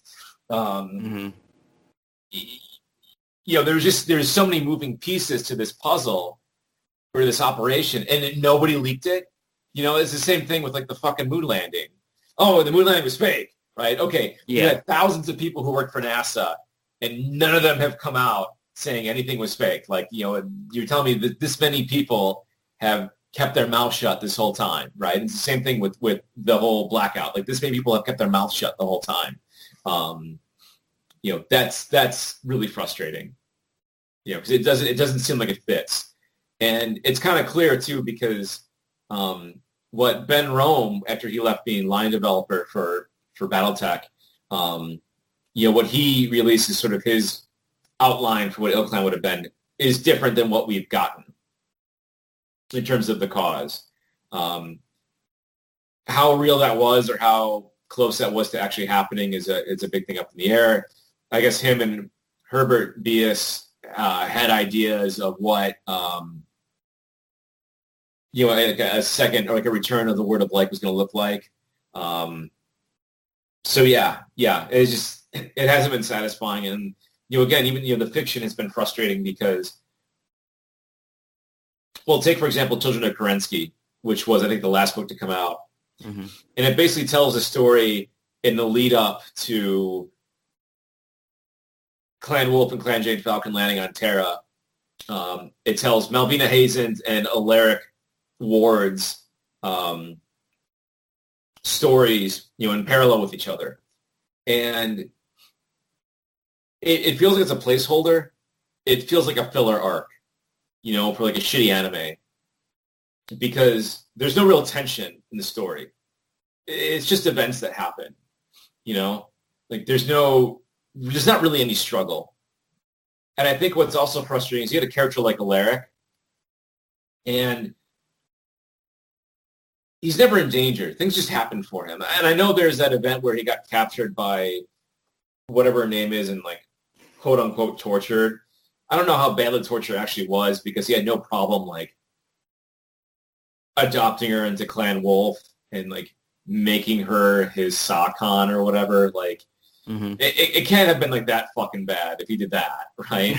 There's so many moving pieces to this puzzle for this operation, and nobody leaked it. It's the same thing with like the fucking moon landing. Oh, the moon landing was fake, right? Okay, you had thousands of people who work for NASA, and none of them have come out saying anything was fake. Like, you're telling me that this many people have kept their mouth shut this whole time, right? It's the same thing with the whole blackout. Like, this many people have kept their mouth shut the whole time. That's really frustrating. Because it doesn't seem like it fits, and it's kind of clear too because what Ben Rome, after he left being line developer for BattleTech, what he released is sort of his outline for what IlClan would have been is different than what we've gotten in terms of the cause. How real that was or how close that was to actually happening is a big thing up in the air. I guess him and Herbert Bias had ideas of what a second or like a return of the Word of Blake was going to look like. It's just it hasn't been satisfying, and again, even the fiction has been frustrating because, well, take for example Children of Kerensky, which was I think the last book to come out, and it basically tells a story in the lead up to Clan Wolf and Clan Jade Falcon landing on Terra. It tells Malvina Hazen's and Alaric Ward's stories, in parallel with each other. And it feels like it's a placeholder. It feels like a filler arc, for like a shitty anime. Because there's no real tension in the story. It's just events that happen, Like there's not really any struggle. And I think what's also frustrating is you had a character like Alaric, and he's never in danger. Things just happen for him. And I know there's that event where he got captured by whatever her name is and like quote unquote tortured. I don't know how bad the torture actually was because he had no problem like adopting her into Clan Wolf and like making her his Sakon or whatever. Like it can't have been like that fucking bad if he did that, right?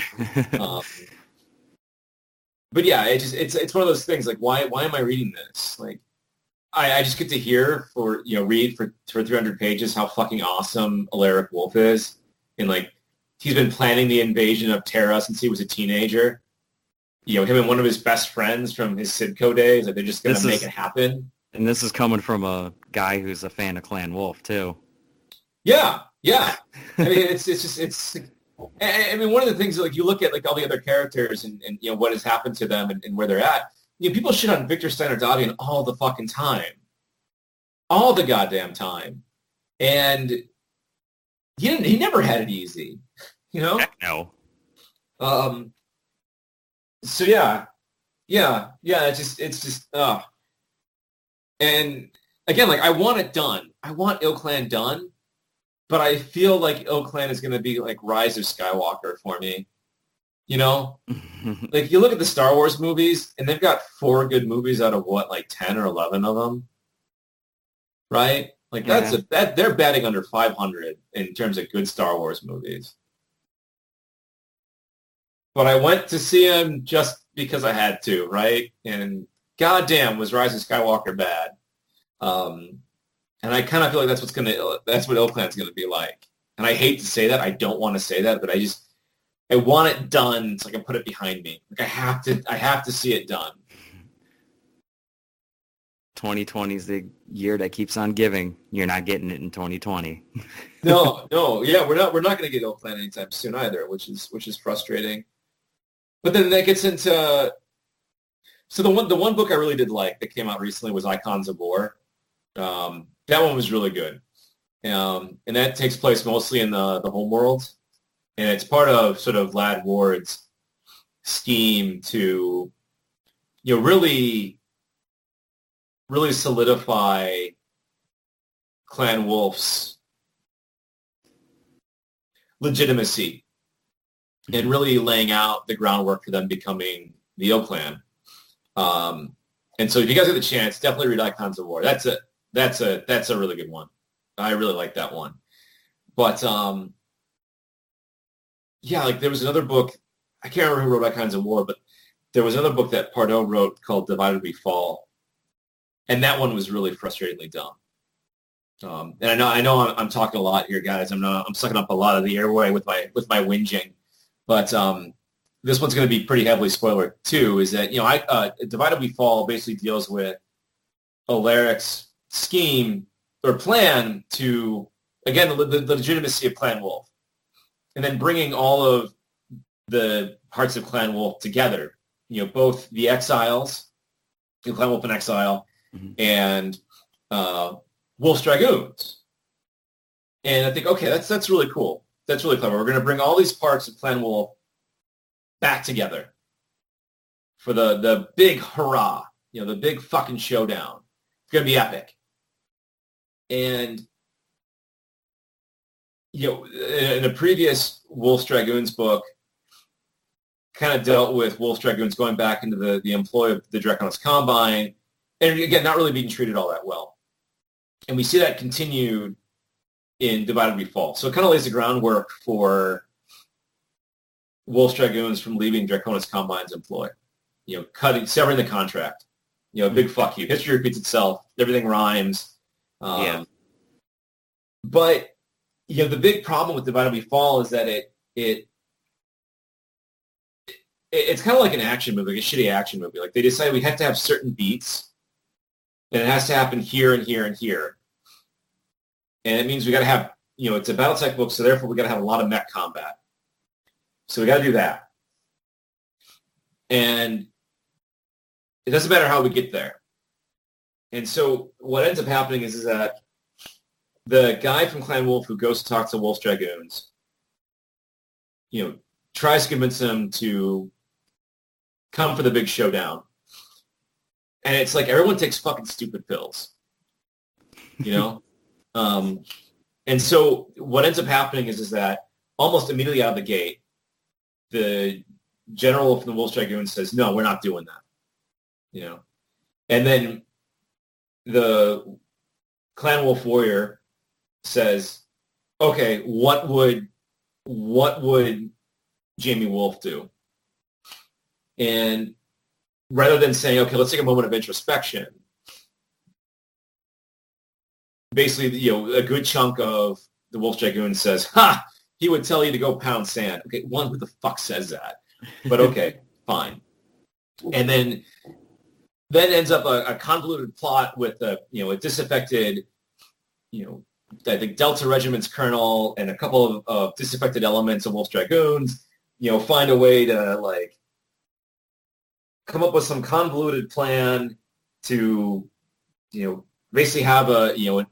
But yeah, it's one of those things like why am I reading this? Like I just get to hear read for 300 pages how fucking awesome Alaric Wolf is. And like, he's been planning the invasion of Terra since he was a teenager. Him and one of his best friends from his Sidco days, like they're just going to make it happen. And this is coming from a guy who's a fan of Clan Wolf too. Yeah. I mean, one of the things like you look at like all the other characters and what has happened to them and where they're at. People shit on Victor Steiner Davian all the fucking time. All the goddamn time. And he never had it easy. Heck no. So yeah. It's just and again, like I want it done. I want IlClan done, but I feel like IlClan is gonna be like Rise of Skywalker for me. Like you look at the Star Wars movies and they've got 4 good movies out of what, like 10 or 11 of them, right? Like they're batting under 500 in terms of good Star Wars movies. But I went to see them just because I had to, right? And goddamn, was Rise of Skywalker bad. And I kind of feel like that's what IlClan's gonna be like. And I hate to say that. I don't want to say that, but I want it done so I can put it behind me. Like I have to see it done. 2020 is the year that keeps on giving. You're not getting it in 2020. No, yeah, we're not going to get Oakland anytime soon either, which is frustrating. But then that gets into the one book I really did like that came out recently was Icons of War. That one was really good, and that takes place mostly in the home world, and it's part of sort of Lad Ward's scheme to really solidify Clan Wolf's legitimacy and really laying out the groundwork for them becoming the O-Clan. And so if you guys get the chance, definitely read Icons of War. That's a really good one. I really like that one. But yeah, like there was another book, I can't remember who wrote Icons of War, but there was another book that Pardo wrote called Divided We Fall. And that one was really frustratingly dumb. And I know I'm talking a lot here, guys. I'm sucking up a lot of the airway with my whinging. But this one's going to be pretty heavily spoiler too. Is that Divided We Fall basically deals with Alaric's scheme or plan to, again, the legitimacy of Clan Wolf, and then bringing all of the parts of Clan Wolf together. Both the exiles, Clan Wolf in Exile, and Wolf's Dragoons. And I think, okay, that's really cool. That's really clever. We're going to bring all these parts of Clan Wolf back together for the big hurrah, the big fucking showdown. It's going to be epic. And, in a previous Wolf's Dragoons book, kind of dealt with Wolf's Dragoons going back into the employ of the Draconis Combine, and again, not really being treated all that well. And we see that continued in Divided We Fall. So it kind of lays the groundwork for Wolf's Dragoons from leaving Draconis Combine's employ. Severing the contract. Big fuck you. History repeats itself. Everything rhymes. Yeah. But, the big problem with Divided We Fall is that it's kind of like an action movie, like a shitty action movie. Like they decide we have to have certain beats, and it has to happen here and here and here. And it means we got to have, it's a BattleTech book, so therefore we got to have a lot of mech combat. So we got to do that. And it doesn't matter how we get there. And so what ends up happening is that the guy from Clan Wolf who goes to talk to Wolf's Dragoons, tries to convince them to come for the big showdown. And it's like everyone takes fucking stupid pills, And so what ends up happening is that almost immediately out of the gate, the general from the Wolf's Dragoons says, no, we're not doing that. And then the Clan Wolf warrior says, okay, what would Jamie Wolf do? And rather than saying, okay, let's take a moment of introspection, basically, a good chunk of the Wolf's Dragoon says, he would tell you to go pound sand. Okay, one, who the fuck says that? But okay, fine. And then ends up a convoluted plot with a disaffected, I think Delta Regiment's colonel and a couple of disaffected elements of Wolf's Dragoons, find a way to come up with some convoluted plan to, basically have an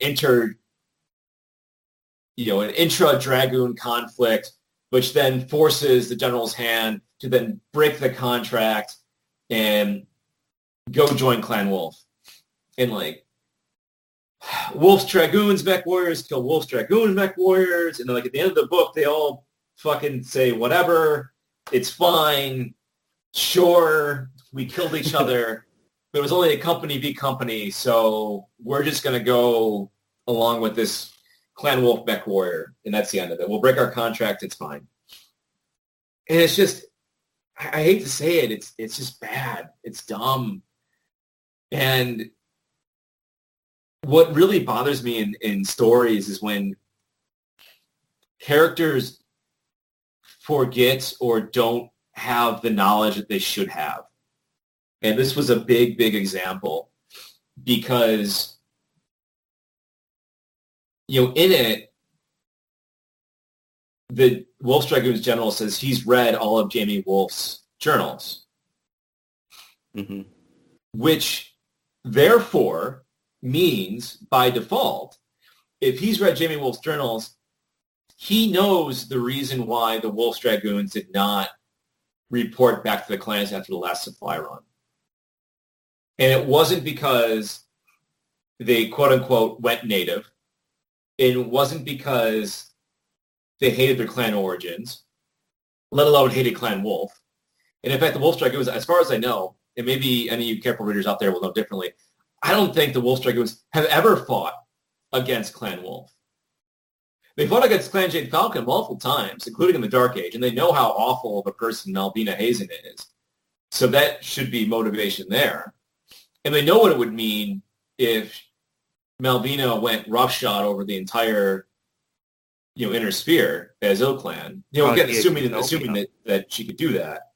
intra-Dragoon conflict, which then forces the general's hand to then break the contract and go join Clan Wolf. And Wolf's Dragoons mech warriors kill Wolf's Dragoon mech warriors, and then at the end of the book, they all fucking say whatever, it's fine, sure, we killed each other, but it was only a company v company, so we're just going to go along with this Clan Wolf mech warrior, and that's the end of it. We'll break our contract, it's fine. And it's just, I hate to say it, it's just bad. It's dumb. And what really bothers me in stories is when characters forget or don't have the knowledge that they should have. And this was a big, big example. because, in it, the Wolf's Dragoons general says he's read all of Jamie Wolf's journals, Mm-hmm. which therefore means, by default, if he's read Jamie Wolf's journals, he knows the reason why the Wolf's Dragoons did not report back to the clans after the last supply run. And it wasn't because they, quote-unquote, went native. It wasn't because they hated their clan origins, let alone hated Clan Wolf. And in fact, the Wolf's Dragoons, as far as I know, and maybe any of you careful readers out there will know differently, I don't think the Wolf's Dragoons have ever fought against Clan Wolf. They fought against Clan Jade Falcon multiple times, including in the Dark Age, and they know how awful of a person Malvina Hazen is. So that should be motivation there. And they know what it would mean if Malvina went roughshod over the entire, inner sphere as Ilclan. Again, assuming that she could do that.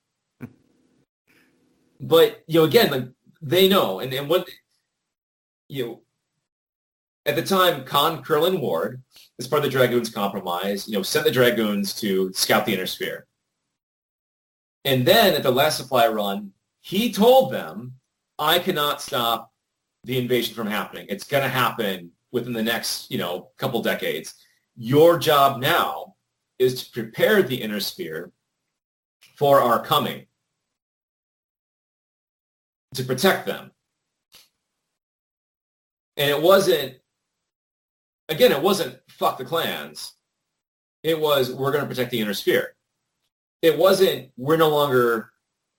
But, again, they know. And what, at the time, Khan Curlin Ward, as part of the Dragoons Compromise, sent the Dragoons to scout the inner sphere. And then at the last supply run, he told them, I cannot stop the invasion from happening. It's going to happen within the next, couple decades. Your job now is to prepare the inner sphere for our coming, to protect them. And it wasn't fuck the clans. It was, we're going to protect the inner sphere. It wasn't, we're no longer,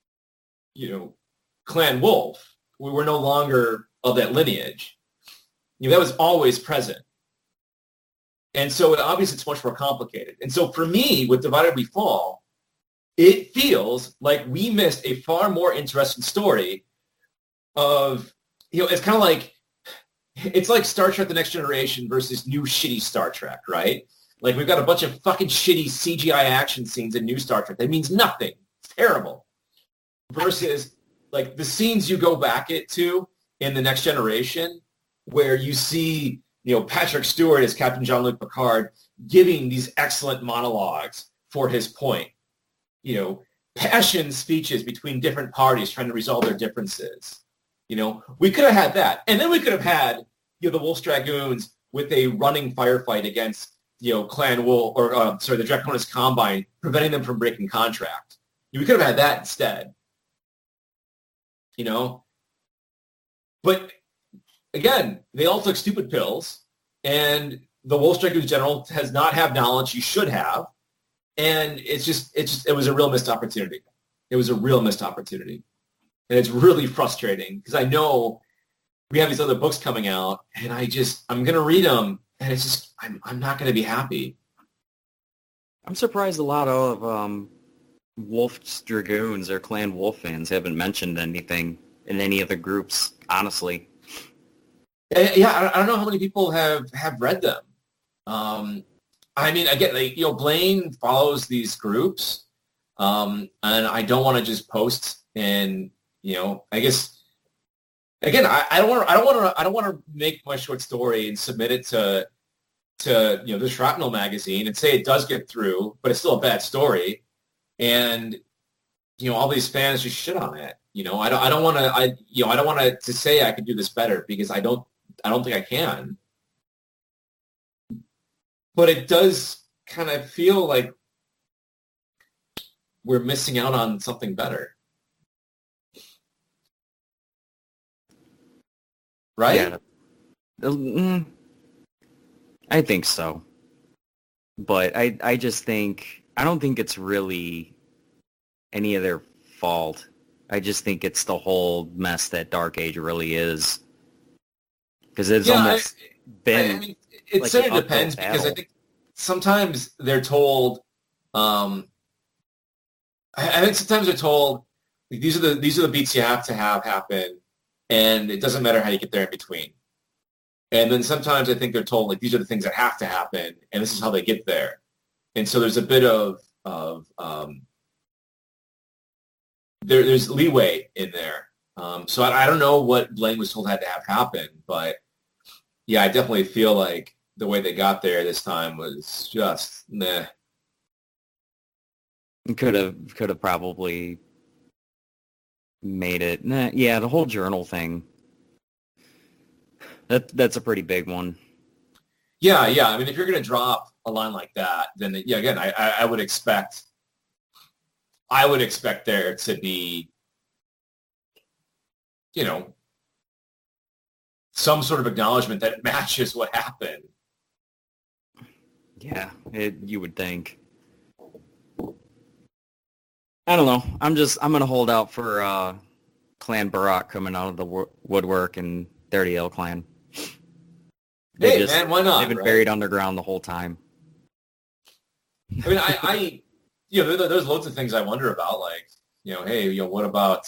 Clan Wolf. We were no longer of that lineage. That was always present. And so obviously it's much more complicated. And so for me, with Divided We Fall, it feels like we missed a far more interesting story of, it's kind of like, it's like Star Trek The Next Generation versus new shitty Star Trek, right? Like, we've got a bunch of fucking shitty CGI action scenes in new Star Trek. That means nothing. It's terrible. Versus, like, the scenes you go back to in The Next Generation where you see, Patrick Stewart as Captain Jean-Luc Picard giving these excellent monologues for his point. Passion speeches between different parties trying to resolve their differences. We could have had that. And then we could have had, the Wolf's Dragoons with a running firefight against, Clan Wolf, or, the Draconis Combine, preventing them from breaking contract. We could have had that instead. But, again, they all took stupid pills, and the Wolf's Dragoons General has not have knowledge he should have, and it was a real missed opportunity. It was a real missed opportunity. And it's really frustrating because I know we have these other books coming out, and I'm going to read them, and it's just, I'm not going to be happy. I'm surprised a lot of Wolf's Dragoons or Clan Wolf fans haven't mentioned anything in any of the groups, honestly. Yeah, I don't know how many people have read them. Again, Blaine follows these groups, and I don't want to just post and, I guess, again, I don't want to make my short story and submit it to the Shrapnel magazine and say it does get through, but it's still a bad story. And, all these fans just shit on it. I don't want to say I could do this better because I don't think I can. But it does kind of feel like we're missing out on something better. Right? Yeah. I think so. But I just think, I don't think it's really any of their fault. I just think it's the whole mess that Dark Age really is. Because it's almost been... It like certainly depends because I think sometimes they're told... I think sometimes they're told, like, these are the beats you have to have happen, and it doesn't matter how you get there in between. And then sometimes I think they're told, like, these are the things that have to happen, and this is how they get there. And so there's a bit of there's leeway in there. So I don't know what Blaine was told had to have happen, but yeah, I definitely feel like the way they got there this time was just meh. Could have probably made it. Nah, yeah, the whole journal thing. That's a pretty big one. Yeah, yeah. I mean, if you're going to drop a line like that, then yeah, again, I would expect there to be, you know, some sort of acknowledgement that matches what happened. Yeah, you would think. I don't know. I'm going to hold out for Clan Barak coming out of the woodwork and Dirty Hill Clan. Hey, man, why not? They've been buried underground the whole time. I mean, I there's loads of things I wonder about, like, hey, what about,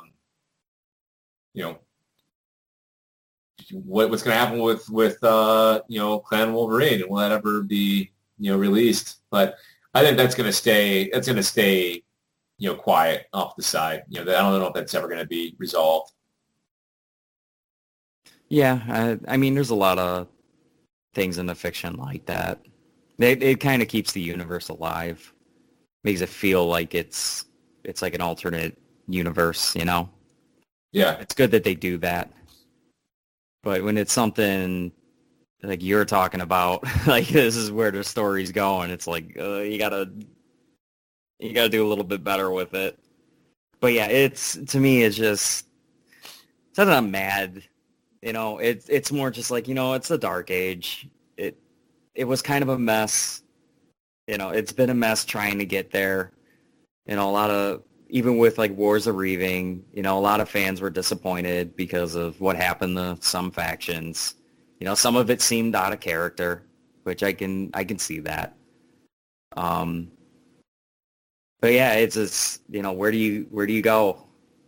what's going to happen with Clan Wolverine, and will that ever be, released? But I think that's going to stay, quiet off the side. I don't know if that's ever going to be resolved. Yeah, I mean, there's a lot of things in the fiction like that. It kind of keeps the universe alive, makes it feel like it's like an alternate universe, Yeah, it's good that they do that. But when it's something like you're talking about, like this is where the story's going, it's like you gotta do a little bit better with it. But yeah, to me, it's not that I'm mad. It's more just like, it's the Dark Age. It was kind of a mess. It's been a mess trying to get there. A lot of, even with like Wars of Reaving, a lot of fans were disappointed because of what happened to some factions. Some of it seemed out of character, which I can see that. But yeah, it's just, where do you go?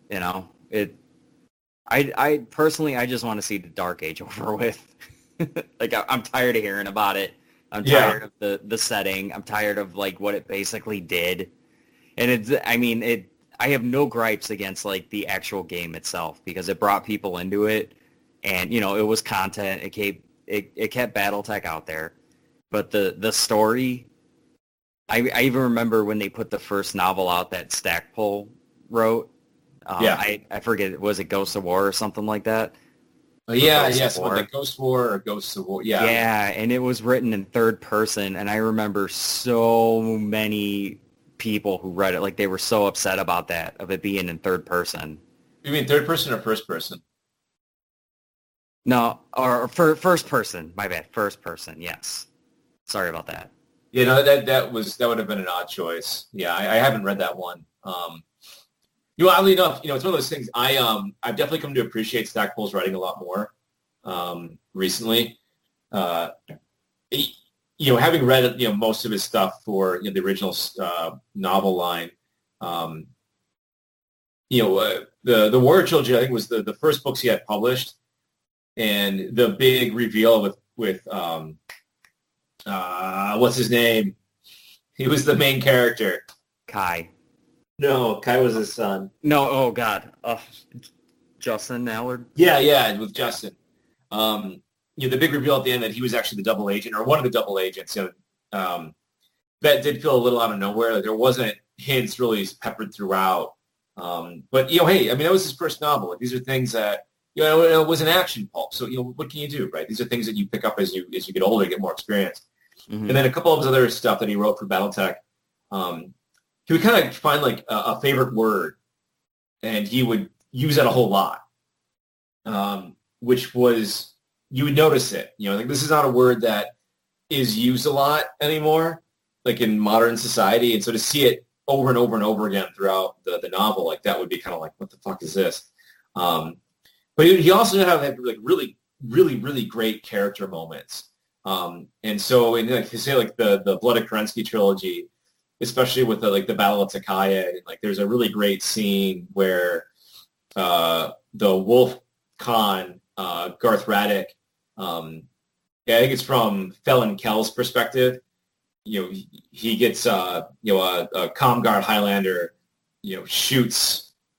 I personally, I just want to see the Dark Age over with. Like, I'm tired of hearing about it. I'm tired of the setting. I'm tired of like what it basically did. And I have no gripes against like the actual game itself, because it brought people into it, and it was content. It kept BattleTech out there. But the story, I even remember when they put the first novel out that Stackpole wrote. I forget, was it Ghosts of War or something like that? Yes, like Ghost War or Ghosts of War. Yeah. Yeah, and it was written in third person, and I remember so many people who read it, like they were so upset about that, of it being in third person. You mean third person or first person? No, or first person. My bad. First person. Yes. Sorry about that. Yeah, no, that would have been an odd choice. Yeah, I haven't read that one. Oddly enough, it's one of those things. I've definitely come to appreciate Stackpole's writing a lot more recently. Having read most of his stuff for the original novel line, the Warrior Trilogy, I think, was the first books he had published, and the big reveal with what's his name? He was the main character. Kai. No, Kai was his son. No, oh God, Justin Allard. Yeah, with Justin. The big reveal at the end that he was actually the double agent, or one of the double agents. That did feel a little out of nowhere. Like, there wasn't hints really peppered throughout. But hey, I mean, that was his first novel. Like, these are things that it was an action pulp. So what can you do, right? These are things that you pick up as you get older, get more experience. Mm-hmm. And then a couple of his other stuff that he wrote for BattleTech. He would kind of find like a favorite word, and he would use that a whole lot, which was, you would notice it. Like, this is not a word that is used a lot anymore, like in modern society. And so to see it over and over and over again throughout the novel, like, that would be kind of like, what the fuck is this? But he also had like really, really, really great character moments. And so in, like, to say, like, the Blood of Kerensky trilogy, especially with the Battle of Takaya, and like, there's a really great scene where the Wolf Khan, Garth Raddick, I think it's from Felon Kell's perspective. He gets a Comguard Highlander, shoots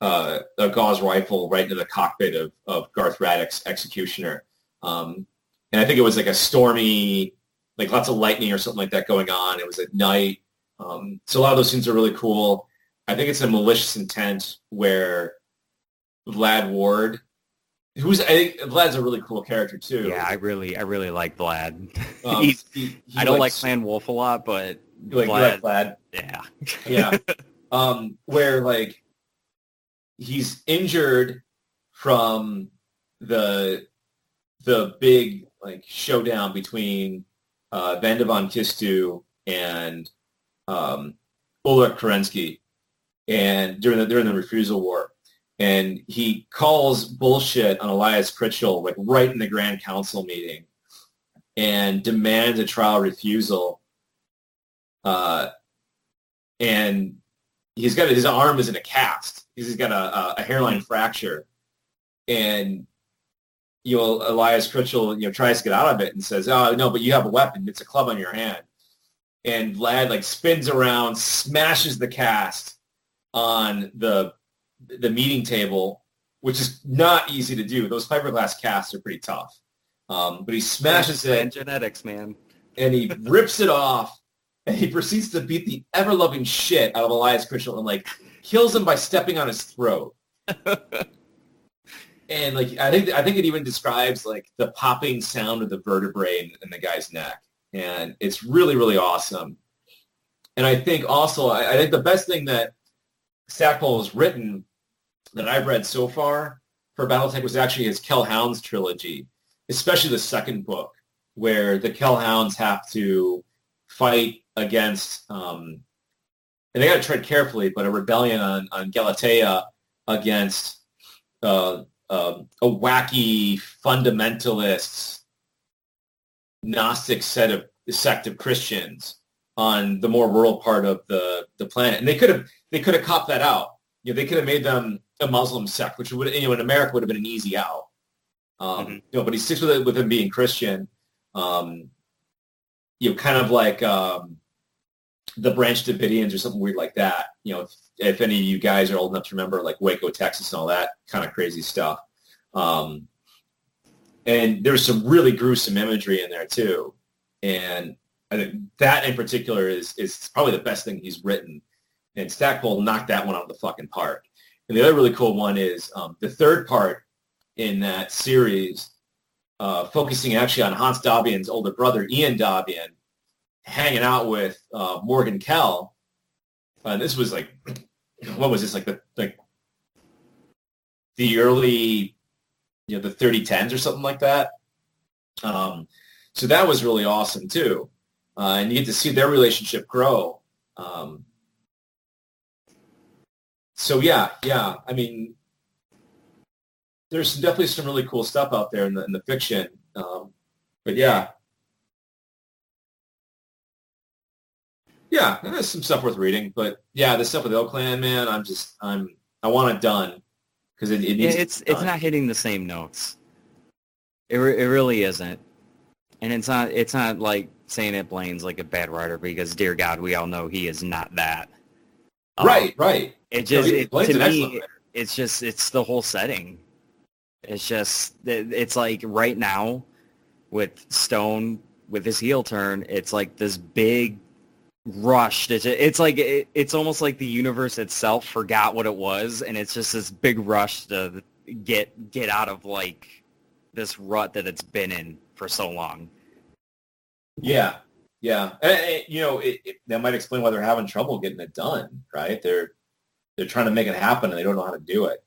a Gauss rifle right into the cockpit of Garth Raddick's Executioner. And I think it was like a stormy, like lots of lightning or something like that going on. It was at night. So a lot of those scenes are really cool. I think it's a Malicious Intent where Vlad Ward, I think Vlad's a really cool character too. Yeah, I really like Vlad. He I don't like Clan Wolf a lot, but you like Vlad. Yeah. Yeah. Where like he's injured from the big like showdown between Vanda von Kistu and Ulrich Kerensky, and during the Refusal War, and he calls bullshit on Elias Pritchell like right in the Grand Council meeting, and demands a trial refusal. And he's got his arm is in a cast. He's got a hairline fracture, and Elias Pritchell tries to get out of it and says, "Oh no, but you have a weapon. It's a club on your hand." And Vlad like spins around, smashes the cast on the meeting table, which is not easy to do. Those fiberglass casts are pretty tough. But he smashes it. Genetics, man. And he rips it off, and he proceeds to beat the ever-loving shit out of Elias Pritchell and like kills him by stepping on his throat. And like I think it even describes like the popping sound of the vertebrae in the guy's neck. And it's really, really awesome. And I think also, I think the best thing that Stackpole has written that I've read so far for Battletech was actually his Kell Hounds trilogy, especially the second book, where the Kell Hounds have to fight against, and they got to tread carefully, but a rebellion on Galatea against a wacky fundamentalist Gnostic sect of Christians on the more rural part of the planet, and they could have copped that out. They could have made them a Muslim sect, which would in America would have been an easy out. But he sticks with it with him being Christian. Kind of like the Branch Davidians or something weird like that. If any of you guys are old enough to remember, like Waco, Texas, and all that kind of crazy stuff. And there's some really gruesome imagery in there too. And I think that in particular is probably the best thing he's written. And Stackpole knocked that one out of the fucking park. And the other really cool one is the third part in that series, focusing actually on Hans Dabian's older brother, Ian Dabian, hanging out with Morgan Kell. And this was like, what was this, like the early, the 3010s or something like that. So that was really awesome too. And you get to see their relationship grow. So yeah. I mean, there's definitely some really cool stuff out there in the fiction. But yeah. Yeah, there's some stuff worth reading. But yeah, the stuff with Oakland, man, I want it done. Because it needs it's not hitting the same notes. It really isn't, and it's not like saying that Blaine's like a bad writer, because dear God, we all know he is not that. Right. It just to me, it's the whole setting. It's like right now with Stone with his heel turn, it's like this big rushed. It's almost like the universe itself forgot what it was, and it's just this big rush to get out of like this rut that it's been in for so long. Yeah. That might explain why they're having trouble getting it done. Right? They're trying to make it happen, and they don't know how to do it.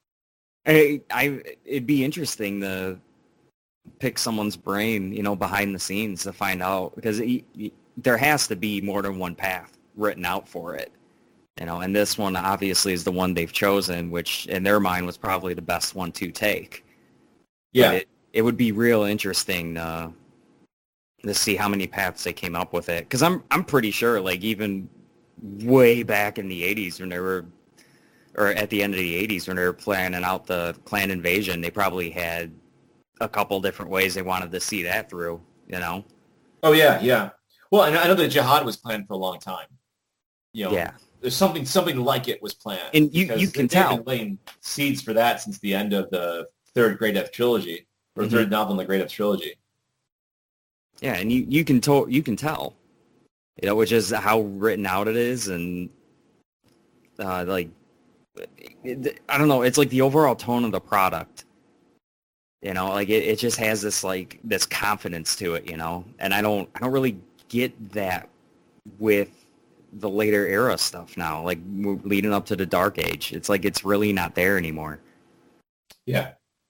It'd be interesting to pick someone's brain, behind the scenes to find out, because there has to be more than one path written out for it, and this one obviously is the one they've chosen, which in their mind was probably the best one to take. Yeah. But it would be real interesting to see how many paths they came up with it, because I'm pretty sure, like, even way back in the 80s when they were, or at the end of the 80s when they were planning out the Klan invasion, they probably had a couple different ways they wanted to see that through, Oh, yeah. Well, and I know the jihad was planned for a long time. Yeah. there's something like it was planned. And you can tell. They've been laying seeds for that since the end of the third Great Death trilogy, or third novel in the Great Death trilogy. Yeah, and you can tell, which is how written out it is, and I don't know, it's like the overall tone of the product. Like it just has this confidence to it, and I don't really get that with the later era stuff now, like leading up to the Dark Age. It's like it's really not there anymore. Yeah.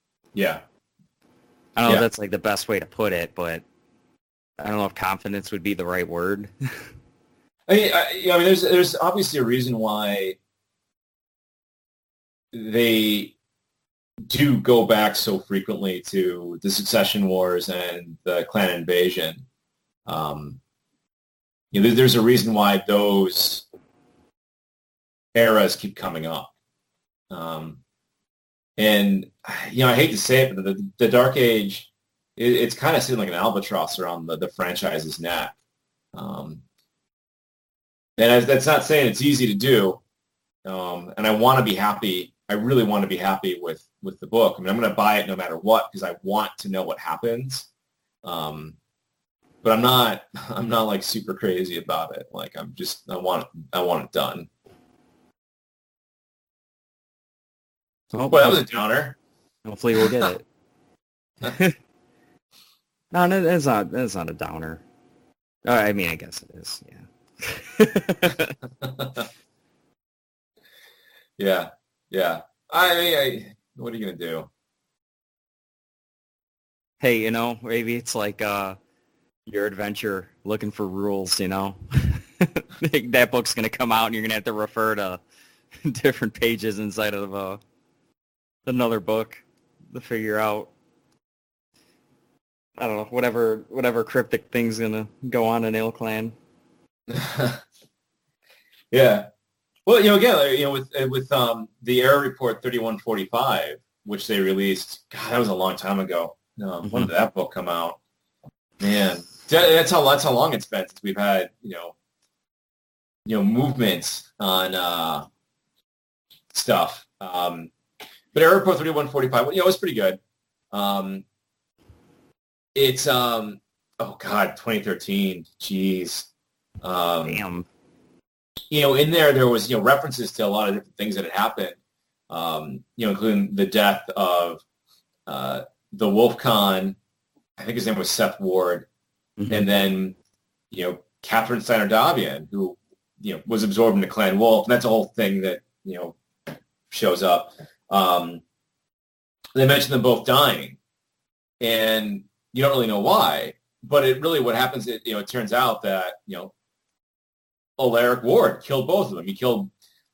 I don't know if that's like the best way to put it, but I don't know if confidence would be the right word. I mean, there's obviously a reason why they do go back so frequently to the Succession Wars and the Clan Invasion. There's a reason why those eras keep coming up. And, I hate to say it, but the Dark Age, it's kind of sitting like an albatross around the franchise's neck. And that's not saying it's easy to do. And I want to be happy. I really want to be happy with the book. I mean, I'm going to buy it no matter what because I want to know what happens. But I'm not like super crazy about it. Like I want it done. Well, that was a downer. Hopefully we'll get it. No, that's not a downer. I mean, I guess it is. Yeah. Yeah. What are you gonna do? Hey, maybe it's like your adventure looking for rules. That book's gonna come out, and you're gonna have to refer to different pages inside of another book to figure out. I don't know, whatever cryptic thing's gonna go on in AleClan. Yeah. Well, again, with the Era Report 3145, which they released, God, that was a long time ago. When did that book come out? Man, that's how long it's been since we've had movements on stuff. But Era Report 3145, it was pretty good. It's oh God, 2013. Jeez. Damn. In there was, references to a lot of different things that had happened, including the death of the Wolf Khan. I think his name was Seth Ward. And then, Catherine Steiner-Davian, who, was absorbed into Clan Wolf. And that's a whole thing that, shows up. They mentioned them both dying. And you don't really know why. But what happens, it turns out that, Alaric Ward killed both of them. He killed,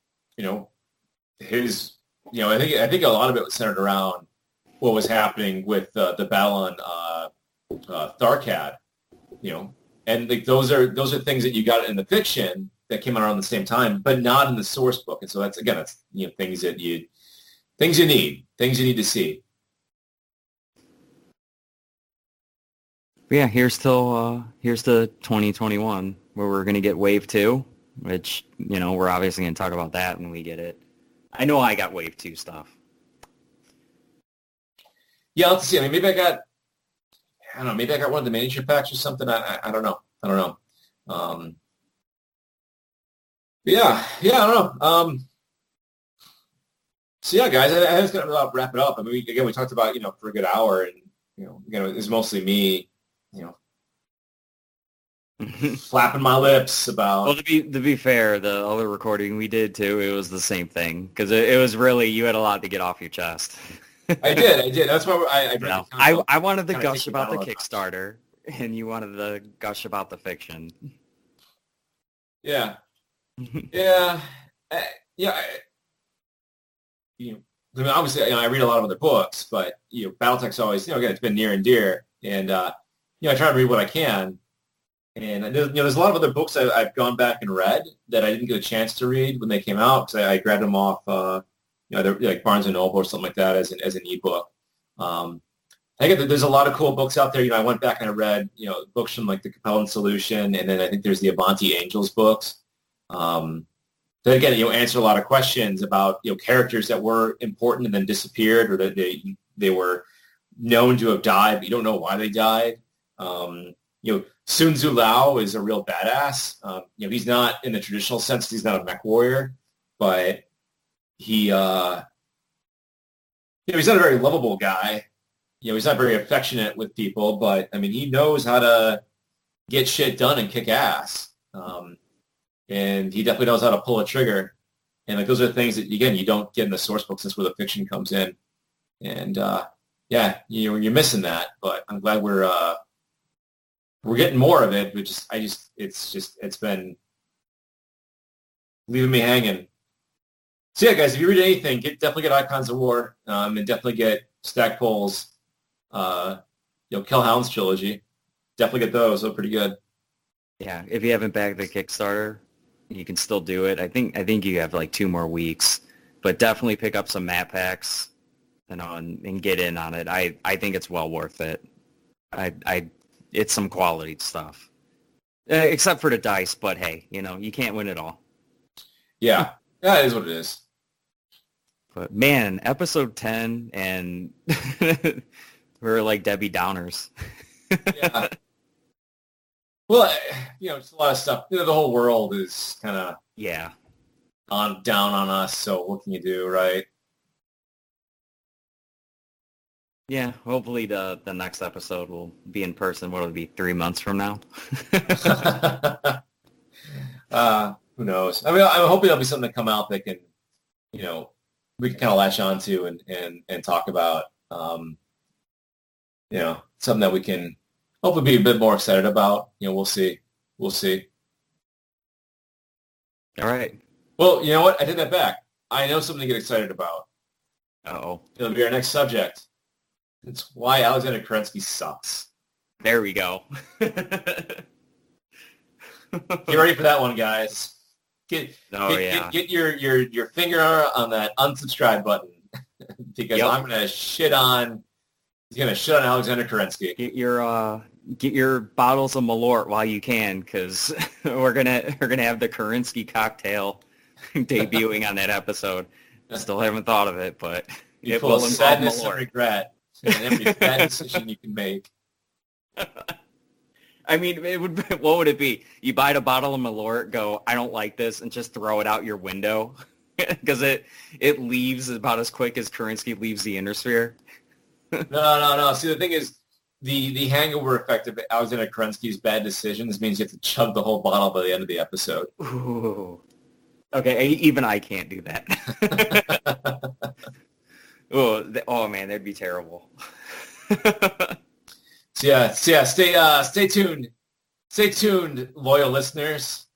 his, I think a lot of it was centered around what was happening with the battle on Tharkad, and like those are things that you got in the fiction that came out around the same time, but not in the source book. And so that's things you need to see. Yeah, here's to 2021 where we're going to get Wave 2, which, we're obviously going to talk about that when we get it. I know I got Wave 2 stuff. Yeah, let's see. I mean, maybe I got one of the miniature packs or something. I don't know. Yeah, I don't know. So yeah, guys, I was going to wrap it up. I mean, we talked about, for a good hour, and, it's mostly me, flapping my lips about. Well, to be fair, the other recording we did too, it was the same thing because it was really, you had a lot to get off your chest. I did. That's why I wanted to gush about the Kickstarter, and you wanted to gush about the fiction. Yeah. Yeah. I mean, obviously, I read a lot of other books, but BattleTech's always, again, it's been near and dear, and I try to read what I can. And there's a lot of other books I've gone back and read that I didn't get a chance to read when they came out because I grabbed them off, they're like Barnes and Noble or something like that as an ebook. I think there's a lot of cool books out there. I went back and I read books from like the Capellan Solution, and then I think there's the Avanti Angels books. that again, answer a lot of questions about, characters that were important and then disappeared, or that they were known to have died, but you don't know why they died. Sun Tzu Lao is a real badass. He's not in the traditional sense, he's not a mech warrior, but he, he's not a very lovable guy. He's not very affectionate with people, but I mean, he knows how to get shit done and kick ass. And he definitely knows how to pull a trigger. And like, those are things that, again, you don't get in the source books. That's where the fiction comes in. And you're missing that, but I'm glad we're getting more of it, which it's been leaving me hanging. So yeah, guys, if you read anything, definitely get Icons of War, and definitely get Stackpole's, Kill Hounds trilogy. Definitely get those. They're pretty good. Yeah, if you haven't bagged the Kickstarter, you can still do it. I think you have like 2 more weeks, but definitely pick up some map packs, and get in on it. I think it's well worth it. It's some quality stuff, except for the dice. But hey, you can't win it all. Yeah, it is what it is. But man, episode 10, and we're like Debbie Downers. Yeah. Well, just a lot of stuff. The whole world is kind of down on us. So what can you do, right? Yeah, hopefully the next episode will be in person. What will it be, 3 months from now? Who knows? I mean, I'm hoping there'll be something to come out that can, we can kind of latch onto and talk about. Something that we can hopefully be a bit more excited about. We'll see. We'll see. All right. Well, you know what? I take that back. I know something to get excited about. Uh-oh. It'll be our next subject. It's why Alexander Kerensky sucks. There we go. Get ready for that one, guys. Get your finger on that unsubscribe button because I'm gonna shit on. He's gonna shit on Alexander Kerensky. Get your bottles of Malort while you can, because we're gonna have the Kerensky cocktail debuting on that episode. Still haven't thought of it, but it will involve sadness and regret, and every bad decision you can make. I mean, what would it be? You buy a bottle of Malort, go, I don't like this, and just throw it out your window because it leaves about as quick as Kerensky leaves the Innersphere. No. See, the thing is, the hangover effect of Alexander Kerensky's bad decisions means you have to chug the whole bottle by the end of the episode. Ooh. Okay, even I can't do that. Oh man, that'd be terrible. So yeah. Stay tuned. Stay tuned, loyal listeners.